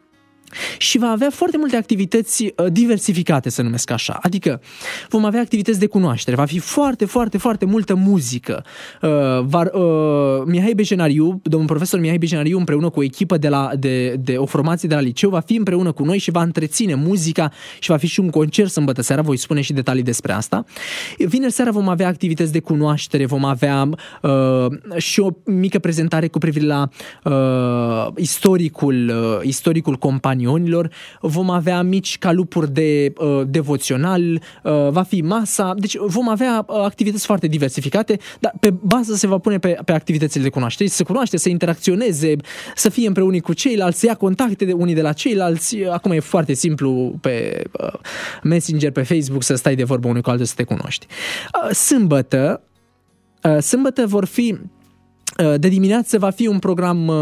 și va avea foarte multe activități uh, diversificate, să numesc așa. Adică vom avea activități de cunoaștere, va fi foarte, foarte, foarte multă muzică. Uh, va, uh, Mihai Bejenariu, domnul profesor Mihai Bejenariu, împreună cu o echipă de, la, de, de o formație de la liceu, va fi împreună cu noi și va întreține muzica și va fi și un concert sâmbătă seara, voi spune și detalii despre asta. Vineri seara vom avea activități de cunoaștere, vom avea uh, și o mică prezentare cu privire la uh, istoricul, uh, istoricul companiei. Vom avea mici calupuri de uh, devoțional, uh, va fi masa, deci vom avea uh, activități foarte diversificate, dar pe bază se va pune pe, pe activitățile de cunoaștere, să se cunoaște, să interacționeze, să fie împreună cu ceilalți, să ia contacte de unii de la ceilalți. Acum e foarte simplu pe uh, Messenger, pe Facebook, să stai de vorbă unul cu altul să te cunoști. Uh, sâmbătă, uh, sâmbătă vor fi de dimineață va fi un program,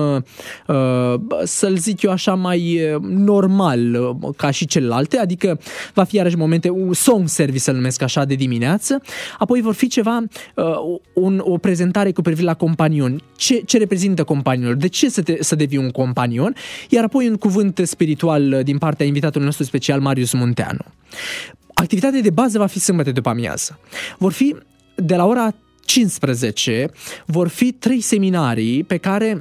să-l zic eu așa, mai normal ca și celelalte, adică va fi iarăși momente, un song service, să-l numesc așa, de dimineață, apoi vor fi ceva, un, o prezentare cu privire la companion, ce, ce reprezintă companionul, de ce să, te, să devii un companion, iar apoi un cuvânt spiritual din partea invitatului nostru special, Marius Munteanu. Activitatea de bază va fi sâmbătă după amiază. Vor fi de la ora cincisprezece, vor fi trei seminarii pe care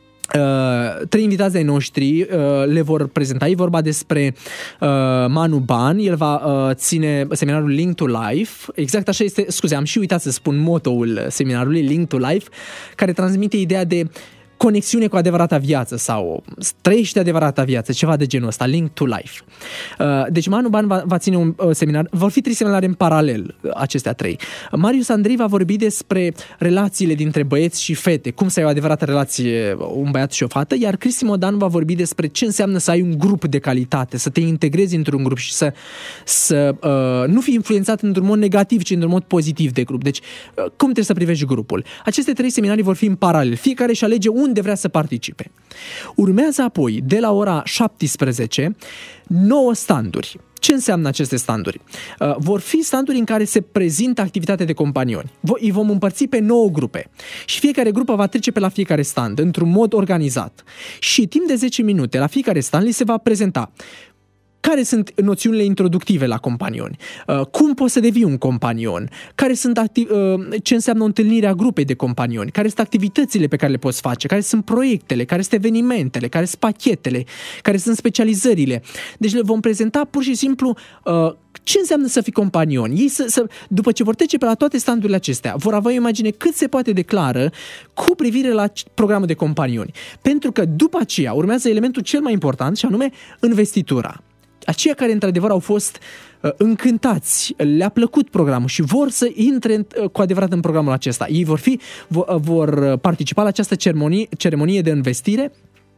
uh, trei invitați ai noștri uh, le vor prezenta. E vorba despre uh, Manu Ban, el va uh, ține seminarul Link to Life, exact așa este, scuze, am și uitat să spun motoul seminarului, Link to Life, care transmite ideea de conexiune cu adevărata viață sau trăiește adevărata viață, ceva de genul ăsta, Link to Life. Deci Manu Ban va, va ține un seminar, vor fi trei seminare în paralel, acestea trei. Marius Andrei va vorbi despre relațiile dintre băieți și fete, cum să ai o adevărată relație, un băiat și o fată, iar Cristi Modan va vorbi despre ce înseamnă să ai un grup de calitate, să te integrezi într-un grup și să, să uh, nu fii influențat într-un mod negativ, ci într-un mod pozitiv de grup. Deci, uh, cum trebuie să privești grupul? Aceste trei seminarii vor fi în paralel. Fiecare își alege un unde vrea să participe. Urmează apoi, de la ora șaptesprezece, nouă standuri. Ce înseamnă aceste standuri? Uh, vor fi standuri în care se prezintă activitatea de companioni. Îi vom împărți pe nouă grupe și fiecare grupă va trece pe la fiecare stand într-un mod organizat. Și timp de zece minute la fiecare stand li se va prezenta care sunt noțiunile introductive la companioni, uh, cum poți să devii un companion, care sunt acti- uh, ce înseamnă o întâlnire a grupei de companioni, care sunt activitățile pe care le poți face, care sunt proiectele, care sunt evenimentele, care sunt pachetele, care sunt specializările. Deci le vom prezenta pur și simplu uh, ce înseamnă să fii companion. Ei să, să, după ce vor trece pe la toate standurile acestea, vor avea o imagine cât se poate de clară cu privire la programul de companioni. Pentru că după aceea urmează elementul cel mai important și anume investitura. Aceia care într-adevăr au fost uh, încântați, le-a plăcut programul și vor să intre uh, cu adevărat în programul acesta. Ei vor fi, vor, uh, vor participa la această ceremonie, ceremonie de investire,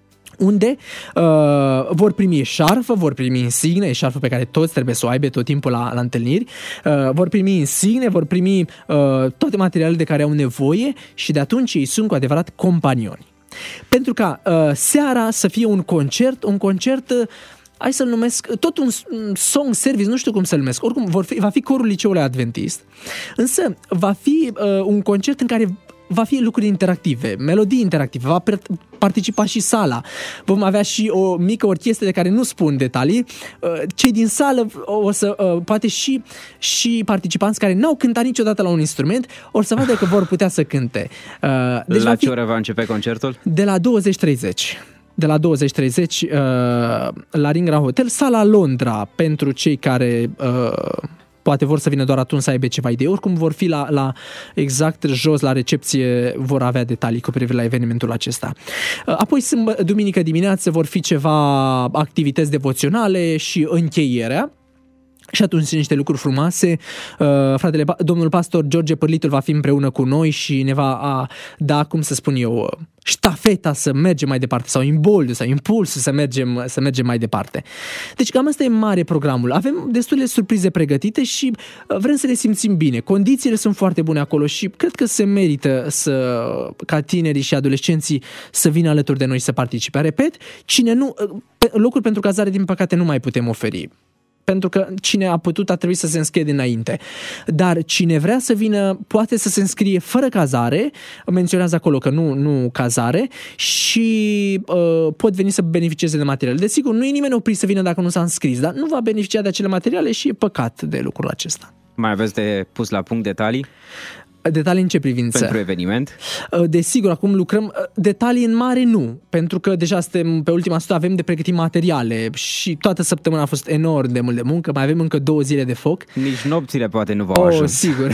unde uh, vor primi eșarfă, vor primi insigne, eșarfă pe care toți trebuie să o aibă tot timpul la, la întâlniri, uh, vor primi insigne, vor primi uh, toate materialele de care au nevoie și de atunci ei sunt cu adevărat companioni. Pentru ca uh, seara să fie un concert, un concert uh, hai să-l numesc, tot un song service, nu știu cum să-l numesc, oricum vor fi, va fi corul Liceului Adventist, însă va fi uh, un concert în care va fi lucruri interactive, melodii interactive, va participa și sala, vom avea și o mică orchestră de care nu spun detalii, uh, cei din sală o să, uh, poate și, și participanți care n-au cântat niciodată la un instrument, or să vadă că vor putea să cânte. Uh, deci la ce oră va începe concertul? De la douăzeci treizeci. De la douăzeci treizeci uh, la Ringra Hotel, sala Londra, pentru cei care uh, poate vor să vină doar atunci să aibă ceva idei. Oricum vor fi la, la exact jos la recepție, vor avea detalii cu privire la evenimentul acesta. Uh, apoi, sâmbă, duminică dimineață, vor fi ceva activități devoționale și încheierea. Și atunci sunt niște lucruri frumoase. Uh, fratele, domnul pastor George Părlitul va fi împreună cu noi și ne va a, da, cum să spun eu, ștafeta să mergem mai departe sau imboldul sau impulsul să mergem, să mergem mai departe. Deci cam asta e mare programul. Avem destule surprize pregătite și vrem să le simțim bine. Condițiile sunt foarte bune acolo și cred că se merită să, ca tinerii și adolescenții să vină alături de noi să participe. Repet, cine nu, locuri pentru cazare din păcate nu mai putem oferi. pentru că cine a putut a trebuit să se înscrie dinainte. Dar cine vrea să vină poate să se înscrie fără cazare, menționează acolo că nu, nu cazare și uh, pot veni să beneficieze de materiale. Desigur, nu e nimeni oprit să vină dacă nu s-a înscris, dar nu va beneficia de acele materiale și e păcat de lucrul acesta. Mai aveți de pus la punct detalii? Detalii în ce privință? Pentru eveniment? Desigur, acum lucrăm, detalii în mare nu, pentru că deja suntem pe ultima sută, avem de pregătit materiale și toată săptămâna a fost enorm de mult de muncă, mai avem încă două zile de foc. Nici nopțile poate nu v-au oh, ajuns. Sigur,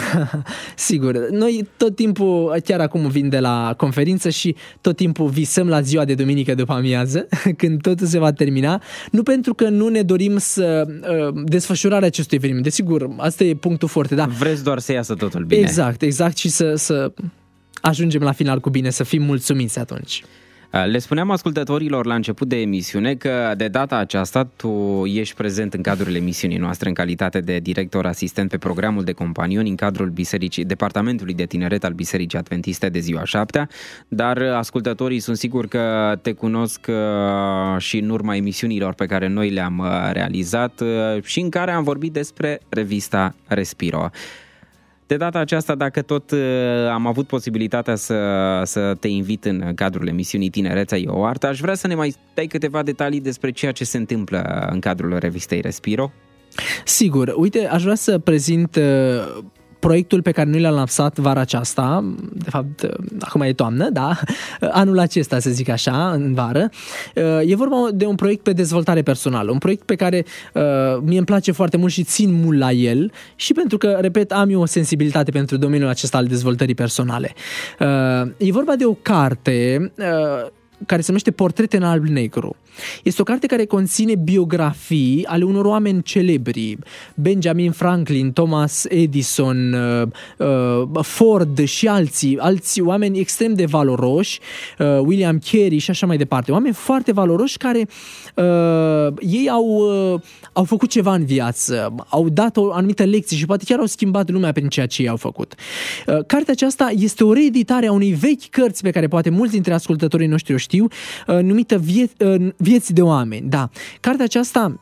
sigur. Noi tot timpul, chiar acum vin de la conferință și tot timpul visăm la ziua de duminică după amiază, când totul se va termina, nu pentru că nu ne dorim să uh, desfășurarea acestui eveniment. Desigur, asta e punctul foarte, da. Vreți doar să iasă totul bine. Exact, exact. Exact, și să, să ajungem la final cu bine, să fim mulțumiți atunci. Le spuneam ascultătorilor la început de emisiune că de data aceasta tu ești prezent în cadrul emisiunii noastre în calitate de director asistent pe programul de companioni în cadrul Bisericii, Departamentului de Tineret al Bisericii Adventiste de Ziua Șaptea, dar ascultătorii sunt sigur că te cunosc și în urma emisiunilor pe care noi le-am realizat și în care am vorbit despre revista Respiro. De data aceasta, dacă tot am avut posibilitatea să, să te invit în cadrul emisiunii Tinerețea e o artă, aș vrea să ne mai dai câteva detalii despre ceea ce se întâmplă în cadrul revistei Respiro. Sigur, uite, aș vrea să prezint proiectul pe care noi l-am lansat vara aceasta, de fapt, acum e toamnă, da, anul acesta, să zic așa, în vară. E vorba de un proiect pe dezvoltare personală, un proiect pe care uh, mie îmi place foarte mult și țin mult la el și pentru că, repet, am eu o sensibilitate pentru domeniul acesta al dezvoltării personale. Uh, e vorba de o carte uh, care se numește Portrete în alb-negru. Este o carte care conține biografii ale unor oameni celebri, Benjamin Franklin, Thomas Edison, Ford și alții, alți oameni extrem de valoroși, William Carey și așa mai departe. Oameni foarte valoroși care uh, ei au, uh, au făcut ceva în viață, au dat o anumită lecție și poate chiar au schimbat lumea prin ceea ce ei au făcut. Uh, cartea aceasta este o reeditare a unei vechi cărți pe care poate mulți dintre ascultătorii noștri o știu, uh, numită Vie- uh, Vieți de oameni. Da. Cartea aceasta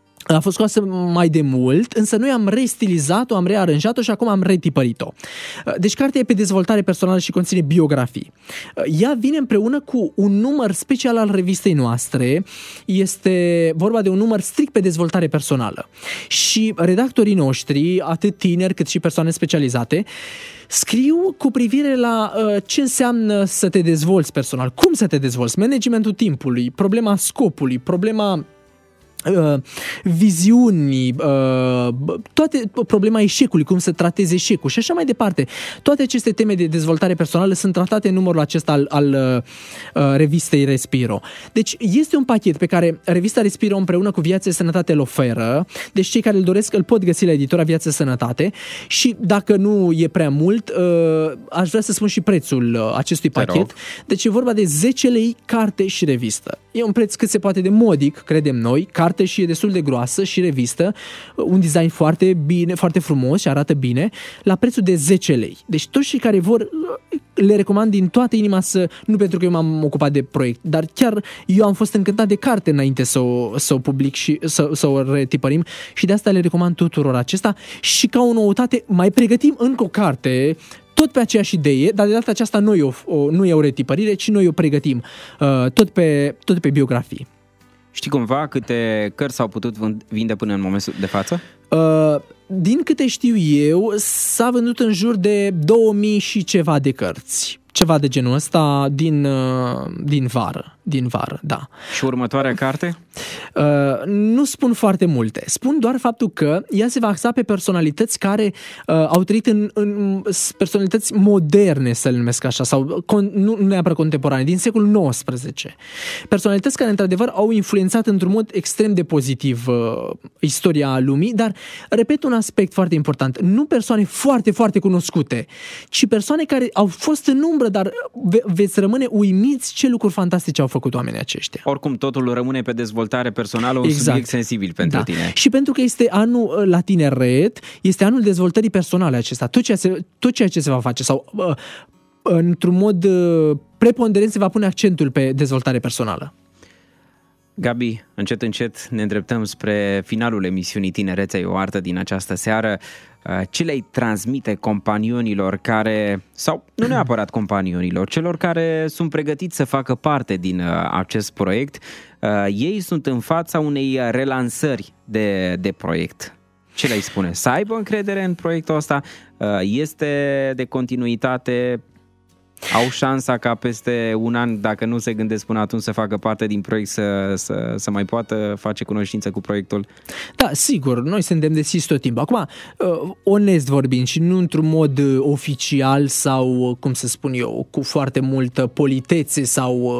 a fost scoasă mai de mult, însă noi am restilizat-o, am rearanjat-o și acum am retipărit-o. Deci cartea e pe dezvoltare personală și conține biografii. Ea vine împreună cu un număr special al revistei noastre. Este vorba de un număr strict pe dezvoltare personală. Și redactorii noștri, atât tineri cât și persoane specializate, scriu cu privire la uh, ce înseamnă să te dezvolți personal, cum să te dezvolți, managementul timpului, problema scopului, problema Uh, viziunii, uh, toate problema eșecului, cum să tratezi eșecul și așa mai departe. Toate aceste teme de dezvoltare personală sunt tratate în numărul acesta al, al uh, revistei Respiro. Deci este un pachet pe care revista Respiro împreună cu Viață Sănătate îl oferă. Deci cei care îl doresc îl pot găsi la editura Viață Sănătate și dacă nu e prea mult, uh, aș vrea să spun și prețul uh, acestui pachet. Deci e vorba de zece lei carte și revistă. E un preț cât se poate de modic, credem noi, carte și e destul de groasă și revistă, un design foarte bine, foarte frumos și arată bine, la prețul de zece lei. Deci toți cei care vor, le recomand din toată inima să, nu pentru că eu m-am ocupat de proiect, dar chiar eu am fost încântat de carte înainte să o, să o public și să, să o retipărim și de asta le recomand tuturor acesta și ca o noutate mai pregătim încă o carte tot pe aceeași idee, dar de data aceasta noi o, o, nu e o retipărire, ci noi o pregătim uh, tot, pe, tot pe biografii. Știi cumva câte cărți s-au putut vinde până în momentul de față? Uh, din câte știu eu, s-a vândut în jur de două mii și ceva de cărți. Ceva de genul ăsta din, uh, din vară. Din vară, da. Și următoarea carte? Uh, nu spun foarte multe. Spun doar faptul că ea se va axa pe personalități care uh, au trăit în, în personalități moderne, să le numesc așa, sau con, nu, nu neapărat contemporane, din secolul nouăsprezece. Personalități care, într-adevăr, au influențat într-un mod extrem de pozitiv uh, istoria lumii, dar, repet un aspect foarte important, nu persoane foarte, foarte cunoscute, ci persoane care au fost în umbră, dar ve- veți rămâne uimiți ce lucruri fantastice au făcut oamenii aceștia. Oricum, totul rămâne pe dezvoltare personală, un exact. subiect sensibil pentru da. tine. Și pentru că este anul la tineret, este anul dezvoltării personale acesta. Tot ceea ce, tot ceea ce se va face sau uh, într-un mod uh, preponderent se va pune accentul pe dezvoltare personală. Gabi, încet, încet ne îndreptăm spre finalul emisiunii Tinerețea e o artă din această seară. Ce le-ai transmite companionilor care, sau nu neapărat companionilor, celor care sunt pregătiți să facă parte din acest proiect? Ei sunt în fața unei relansări de, de proiect. Ce le-ai spune? Să aibă încredere în proiectul ăsta? Este de continuitate? Au șansa ca peste un an, dacă nu se gândesc până atunci să facă parte din proiect, să, să, să mai poată face cunoștință cu proiectul? Da, sigur, noi suntem deschiși tot timpul. Acum, onest vorbind și nu într-un mod oficial sau, cum să spun eu, cu foarte multă politețe sau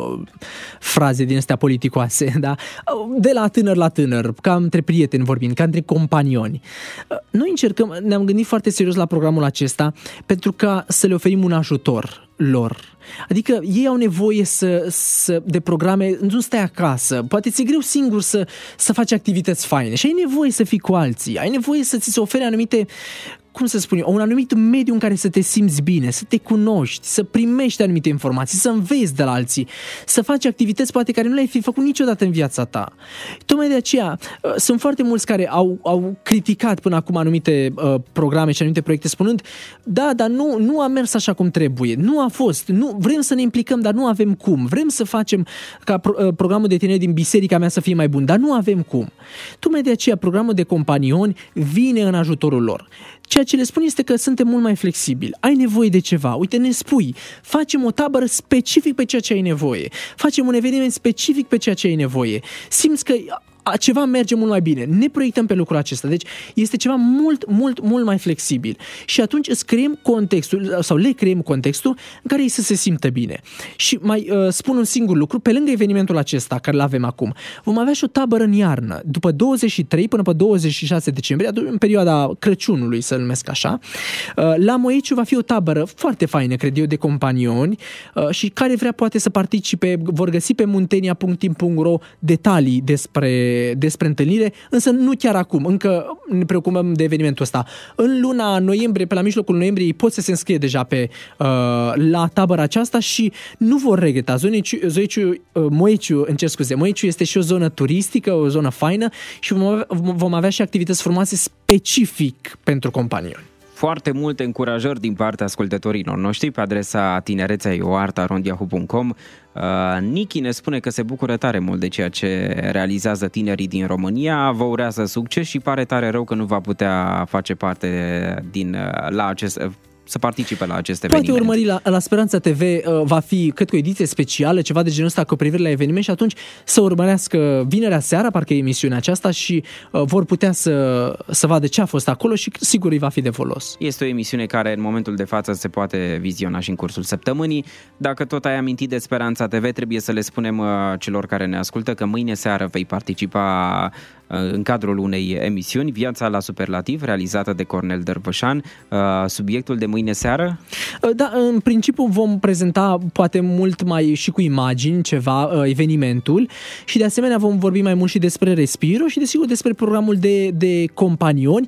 fraze din astea politicoase, da? De la tânăr la tânăr, ca între prieteni vorbind, ca între companioni. Noi încercăm, ne-am gândit foarte serios la programul acesta pentru ca să le oferim un ajutor lor. Adică ei au nevoie să, să, de programe, nu stai acasă, poate ți-e greu singur să, să faci activități faine și ai nevoie să fii cu alții, ai nevoie să ți se ofere anumite, cum să spun eu, un anumit mediu în care să te simți bine, să te cunoști, să primești anumite informații, să înveți de la alții, să faci activități poate care nu le-ai fi făcut niciodată în viața ta. Tocmai de aceea sunt foarte mulți care au, au criticat până acum anumite uh, programe și anumite proiecte spunând da, dar nu, nu a mers așa cum trebuie, nu a fost, nu, vrem să ne implicăm, dar nu avem cum, vrem să facem ca pro, uh, programul de tineri din biserica mea să fie mai bun, dar nu avem cum. Tocmai de aceea programul de companioni vine în ajutorul lor. Ceea ce le spun este că suntem mult mai flexibili. Ai nevoie de ceva, uite, ne spui, facem o tabără specific pe ceea ce ai nevoie, facem un eveniment specific pe ceea ce ai nevoie, simți că ceva merge mult mai bine, ne proiectăm pe lucrul acesta, deci este ceva mult, mult, mult mai flexibil și atunci îți creăm contextul sau le creăm contextul în care ei să se simtă bine. Și mai uh, spun un singur lucru, pe lângă evenimentul acesta care îl avem acum, vom avea și o tabără în iarnă, după douăzeci și trei până pe douăzeci și șase decembrie, în perioada Crăciunului, să-l numesc așa, uh, la Moeciu va fi o tabără foarte faină, cred eu, de companioni uh, și care vrea poate să participe, vor găsi pe muntenia punct team punct ro detalii despre despre întâlnire, însă nu chiar acum, încă ne preocupăm de evenimentul ăsta. În luna noiembrie, pe la mijlocul noiembrie, ei pot să se înscrie deja pe, uh, la tabăra aceasta și nu vor regreta. Zoiciu, uh, Moeciu, îmi cer scuze, Moeciu este și o zonă turistică, o zonă faină și vom avea, vom avea și activități frumoase specific pentru companioni. Foarte multe încurajări din partea ascultătorilor noștri pe adresa tinerețea e o artă arond yahoo punct com. Uh, Nichi ne spune că se bucură tare mult de ceea ce realizează tinerii din România, vă urează succes și pare tare rău că nu va putea face parte din, la acest, să participe la acest eveniment. Poate urmări la, la Speranța T V, uh, va fi, cred că o ediție specială, ceva de genul ăsta cu privire la eveniment și atunci să urmărească vinerea seara, parcă e emisiunea aceasta și uh, vor putea să, să vadă ce a fost acolo și sigur îi va fi de folos. Este o emisiune care în momentul de față se poate viziona și în cursul săptămânii. Dacă tot ai amintit de Speranța T V, trebuie să le spunem uh, celor care ne ascultă că mâine seară vei participa în cadrul unei emisiuni, Viața la Superlativ, realizată de Cornel Dărvășan. Subiectul de mâine seară? Da, în principiu vom prezenta poate mult mai și cu imagini ceva, evenimentul și de asemenea vom vorbi mai mult și despre Respiro și desigur despre programul de, de companioni.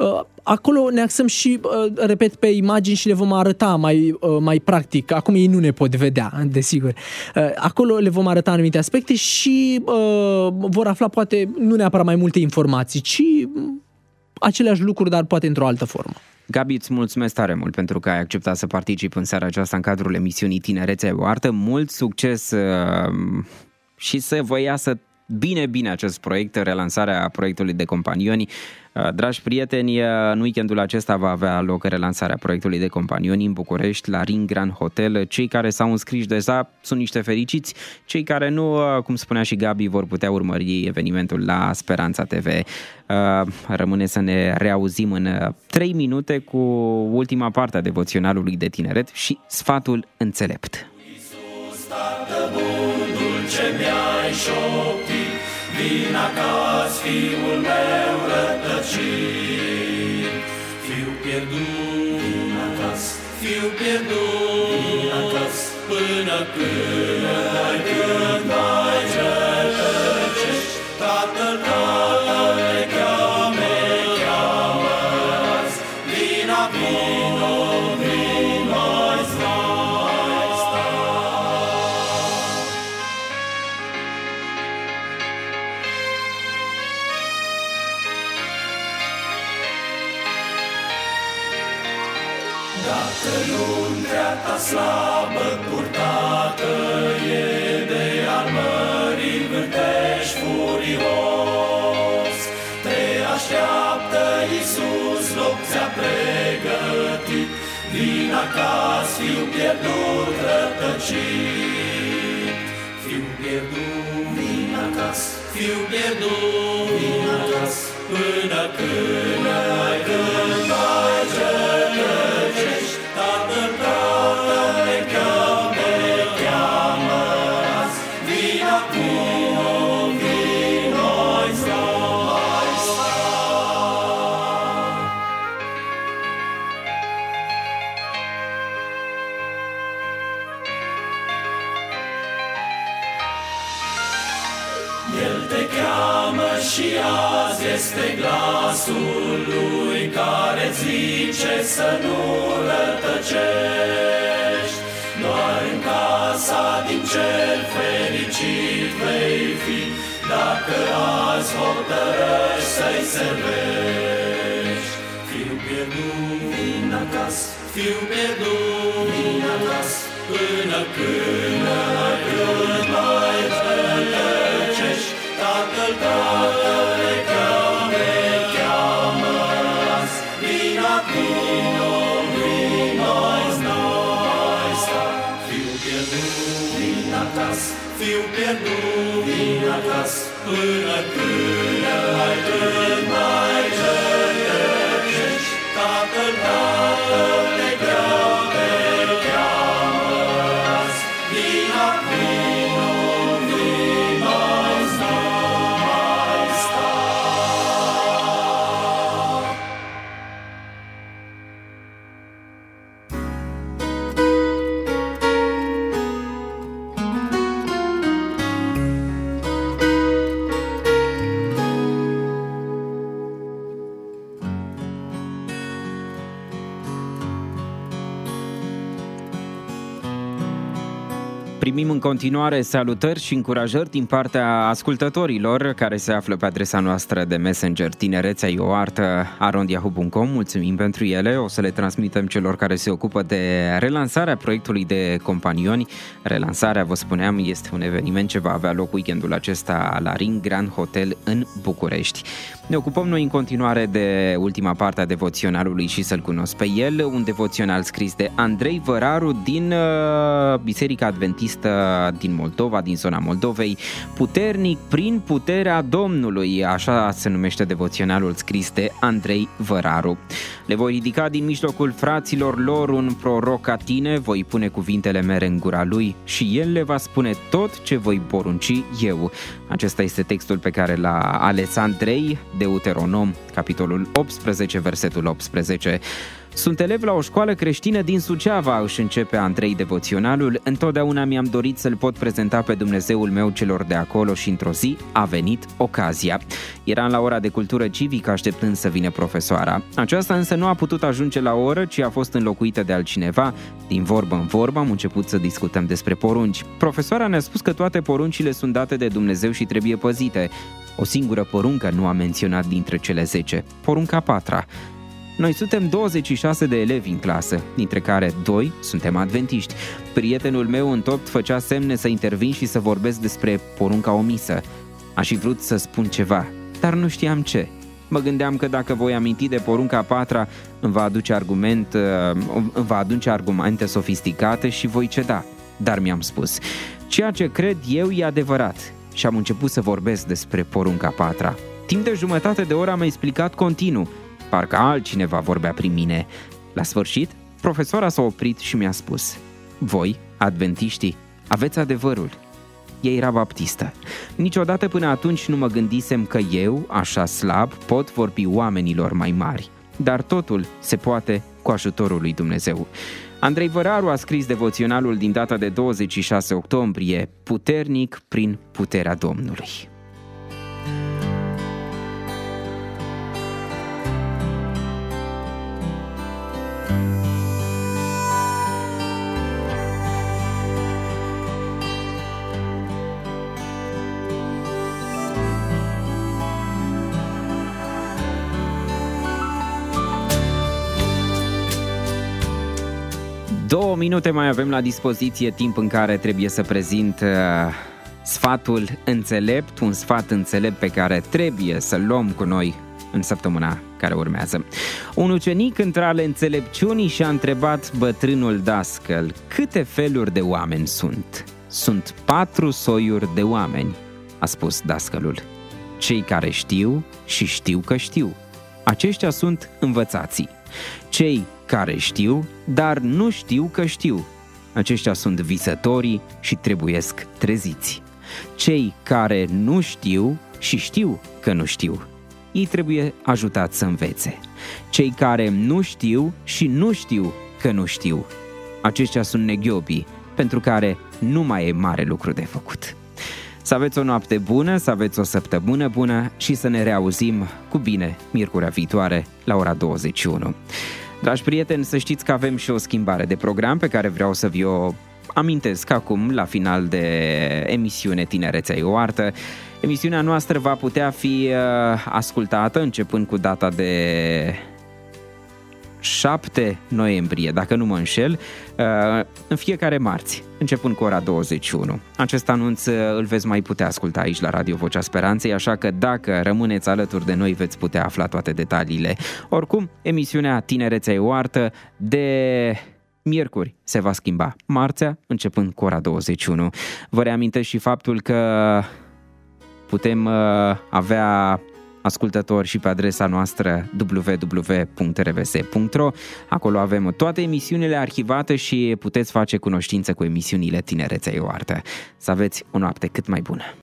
Acolo ne axăm și, repet, pe imagini și le vom arăta mai, mai practic. Acum ei nu ne pot vedea, desigur. Acolo le vom arăta anumite aspecte și uh, vor afla poate nu neapărat mai multe informații, ci aceleași lucruri, dar poate într-o altă formă. Gabi, îți mulțumesc tare mult pentru că ai acceptat să participi în seara aceasta în cadrul emisiunii Tinerețea e o artă. Mult succes uh, și să vă iasă bine, bine acest proiect, relansarea proiectului de companioni. Dragi prieteni, în weekendul acesta va avea loc relansarea proiectului de companioni în București, la Ring Grand Hotel. Cei care s-au înscris deja sunt niște fericiți, cei care nu, cum spunea și Gabi, vor putea urmări evenimentul la Speranța T V. Rămâne să ne reauzim în trei minute cu ultima parte a devoționalului de tineret și sfatul înțelept. Iisus, Tată bun, dulce mi-ai șoptit, vin acasă, fiul meu rătăcit. Fiu pierdut, vin acasă, fiu pierdut, vin acasă, până când ai când mai rătăcești. Tatăl tău te cheamă, cheamă azi, vino, vino, vino, mai sta. Dacă luntrea ta slabă purtată e de al mării vârtești furios, te așteaptă Iisus, loc ți-a pregătit. Vin acasă, fiu pierdut, rătăcit. Fiu pierdut, vin acasă, fiu pierdut, vin acasă, până când ai când mai rătăcești. Tatăl tău te cheamă, te cheamă azi. Vin acum, vin, noi mai sta. El te cheamă și azi este glasul lui care zice să nu rătăcești. Doar în casa din cer fericit vei fi, dacă azi hotărăști să-i servești. Fiu pierdut, vin acasă, fiu pierdut, vin acasă, până când ai când mai rătăcești. Tatăl tău te cheamă, te cheamă azi. Vin acum, vin, noi mai sta. Fiu pierdut, vin acasă, fiu pierdut, vin acasă, până când ai când mai rătăcești. Tatăl tău te cheamă, te cheamă azi. Vin acum, vin, noi mai sta. Primim în continuare salutări și încurajări din partea ascultătorilor care se află pe adresa noastră de Messenger Tinerețea e o artă arond yahoo punct com. Mulțumim pentru ele, o să le transmitem celor care se ocupă de relansarea proiectului de companioni. Relansarea, vă spuneam, este un eveniment ce va avea loc weekendul acesta la Ring Grand Hotel în București. Ne ocupăm noi în continuare de ultima parte a devoționalului și să-l cunosc pe el, un devoțional scris de Andrei Văraru din uh, Biserica Adventistă din Moldova, din zona Moldovei, Puternic prin puterea Domnului, așa se numește devoționalul scris de Andrei Văraru. Le voi ridica din mijlocul fraților lor un proroc ca tine, voi pune cuvintele mele în gura lui și el le va spune tot ce voi porunci eu. Acesta este textul pe care l-a ales Andrei, Deuteronom, capitolul optsprezece, versetul optsprezece. Sunt elev la o școală creștină din Suceava, își începe Andrei devoționalul. Întotdeauna mi-am dorit să-l pot prezenta pe Dumnezeul meu celor de acolo și într-o zi a venit ocazia. Eram la ora de cultură civică așteptând să vină profesoara. Aceasta însă nu a putut ajunge la oră, ci a fost înlocuită de altcineva. Din vorbă în vorbă am început să discutăm despre porunci. Profesoara ne-a spus că toate poruncile sunt date de Dumnezeu și trebuie păzite. O singură poruncă nu a menționat dintre cele zece, porunca a patra. Noi suntem douăzeci și șase de elevi în clasă, dintre care doi suntem adventiști. Prietenul meu întopt făcea semne să intervin și să vorbesc despre porunca omisă. Aș fi vrut să spun ceva, dar nu știam ce. Mă gândeam că dacă voi aminti de porunca a patra, îmi va aduce, argument, îmi va aduce argumente sofisticate și voi ceda. Dar mi-am spus, ceea ce cred eu e adevărat și am început să vorbesc despre porunca a patra. Timp de jumătate de oră am explicat continuu, parcă altcineva vorbea prin mine. La sfârșit, profesoara s-a oprit și mi-a spus, voi, adventiștii, aveți adevărul. Ea era baptistă. Niciodată până atunci nu mă gândisem că eu, așa slab, pot vorbi oamenilor mai mari. Dar totul se poate cu ajutorul lui Dumnezeu. Andrei Văraru a scris devoționalul din data de douăzeci și șase octombrie, Puternic prin puterea Domnului. Două minute mai avem la dispoziție, timp în care trebuie să prezint uh, sfatul înțelept, un sfat înțelept pe care trebuie să-l luăm cu noi în săptămâna care urmează. Un ucenic între ale înțelepciunii și-a întrebat bătrânul dascăl: câte feluri de oameni sunt? Sunt patru soiuri de oameni, a spus dascălul. Cei care știu și știu că știu. Aceștia sunt învățații. Cei care știu, dar nu știu că știu. Aceștia sunt visătorii și trebuiesc treziți. Cei care nu știu și știu că nu știu, ei trebuie ajutați să învețe. Cei care nu știu și nu știu că nu știu, aceștia sunt neghiobii, pentru care nu mai e mare lucru de făcut. Să aveți o noapte bună, să aveți o săptămână bună și să ne reauzim cu bine miercurea viitoare la ora douăzeci și unu. Dragi prieteni, să știți că avem și o schimbare de program pe care vreau să vi-o amintesc acum la final de emisiune Tinerețea e o artă. Emisiunea noastră va putea fi ascultată începând cu data de șapte noiembrie, dacă nu mă înșel, în fiecare marți, începând cu ora douăzeci și unu. Acest anunț îl veți mai putea asculta aici la Radio Vocea Speranței, așa că dacă rămâneți alături de noi veți putea afla toate detaliile. Oricum, emisiunea Tinerețea e o artă de miercuri se va schimba, marțea începând cu ora douăzeci și unu. Vă reamintesc și faptul că putem avea ascultători și pe adresa noastră w w w punct r v s punct r o. Acolo avem toate emisiunile arhivate și puteți face cunoștință cu emisiunile Tinerețea e o artă. Să aveți o noapte cât mai bună!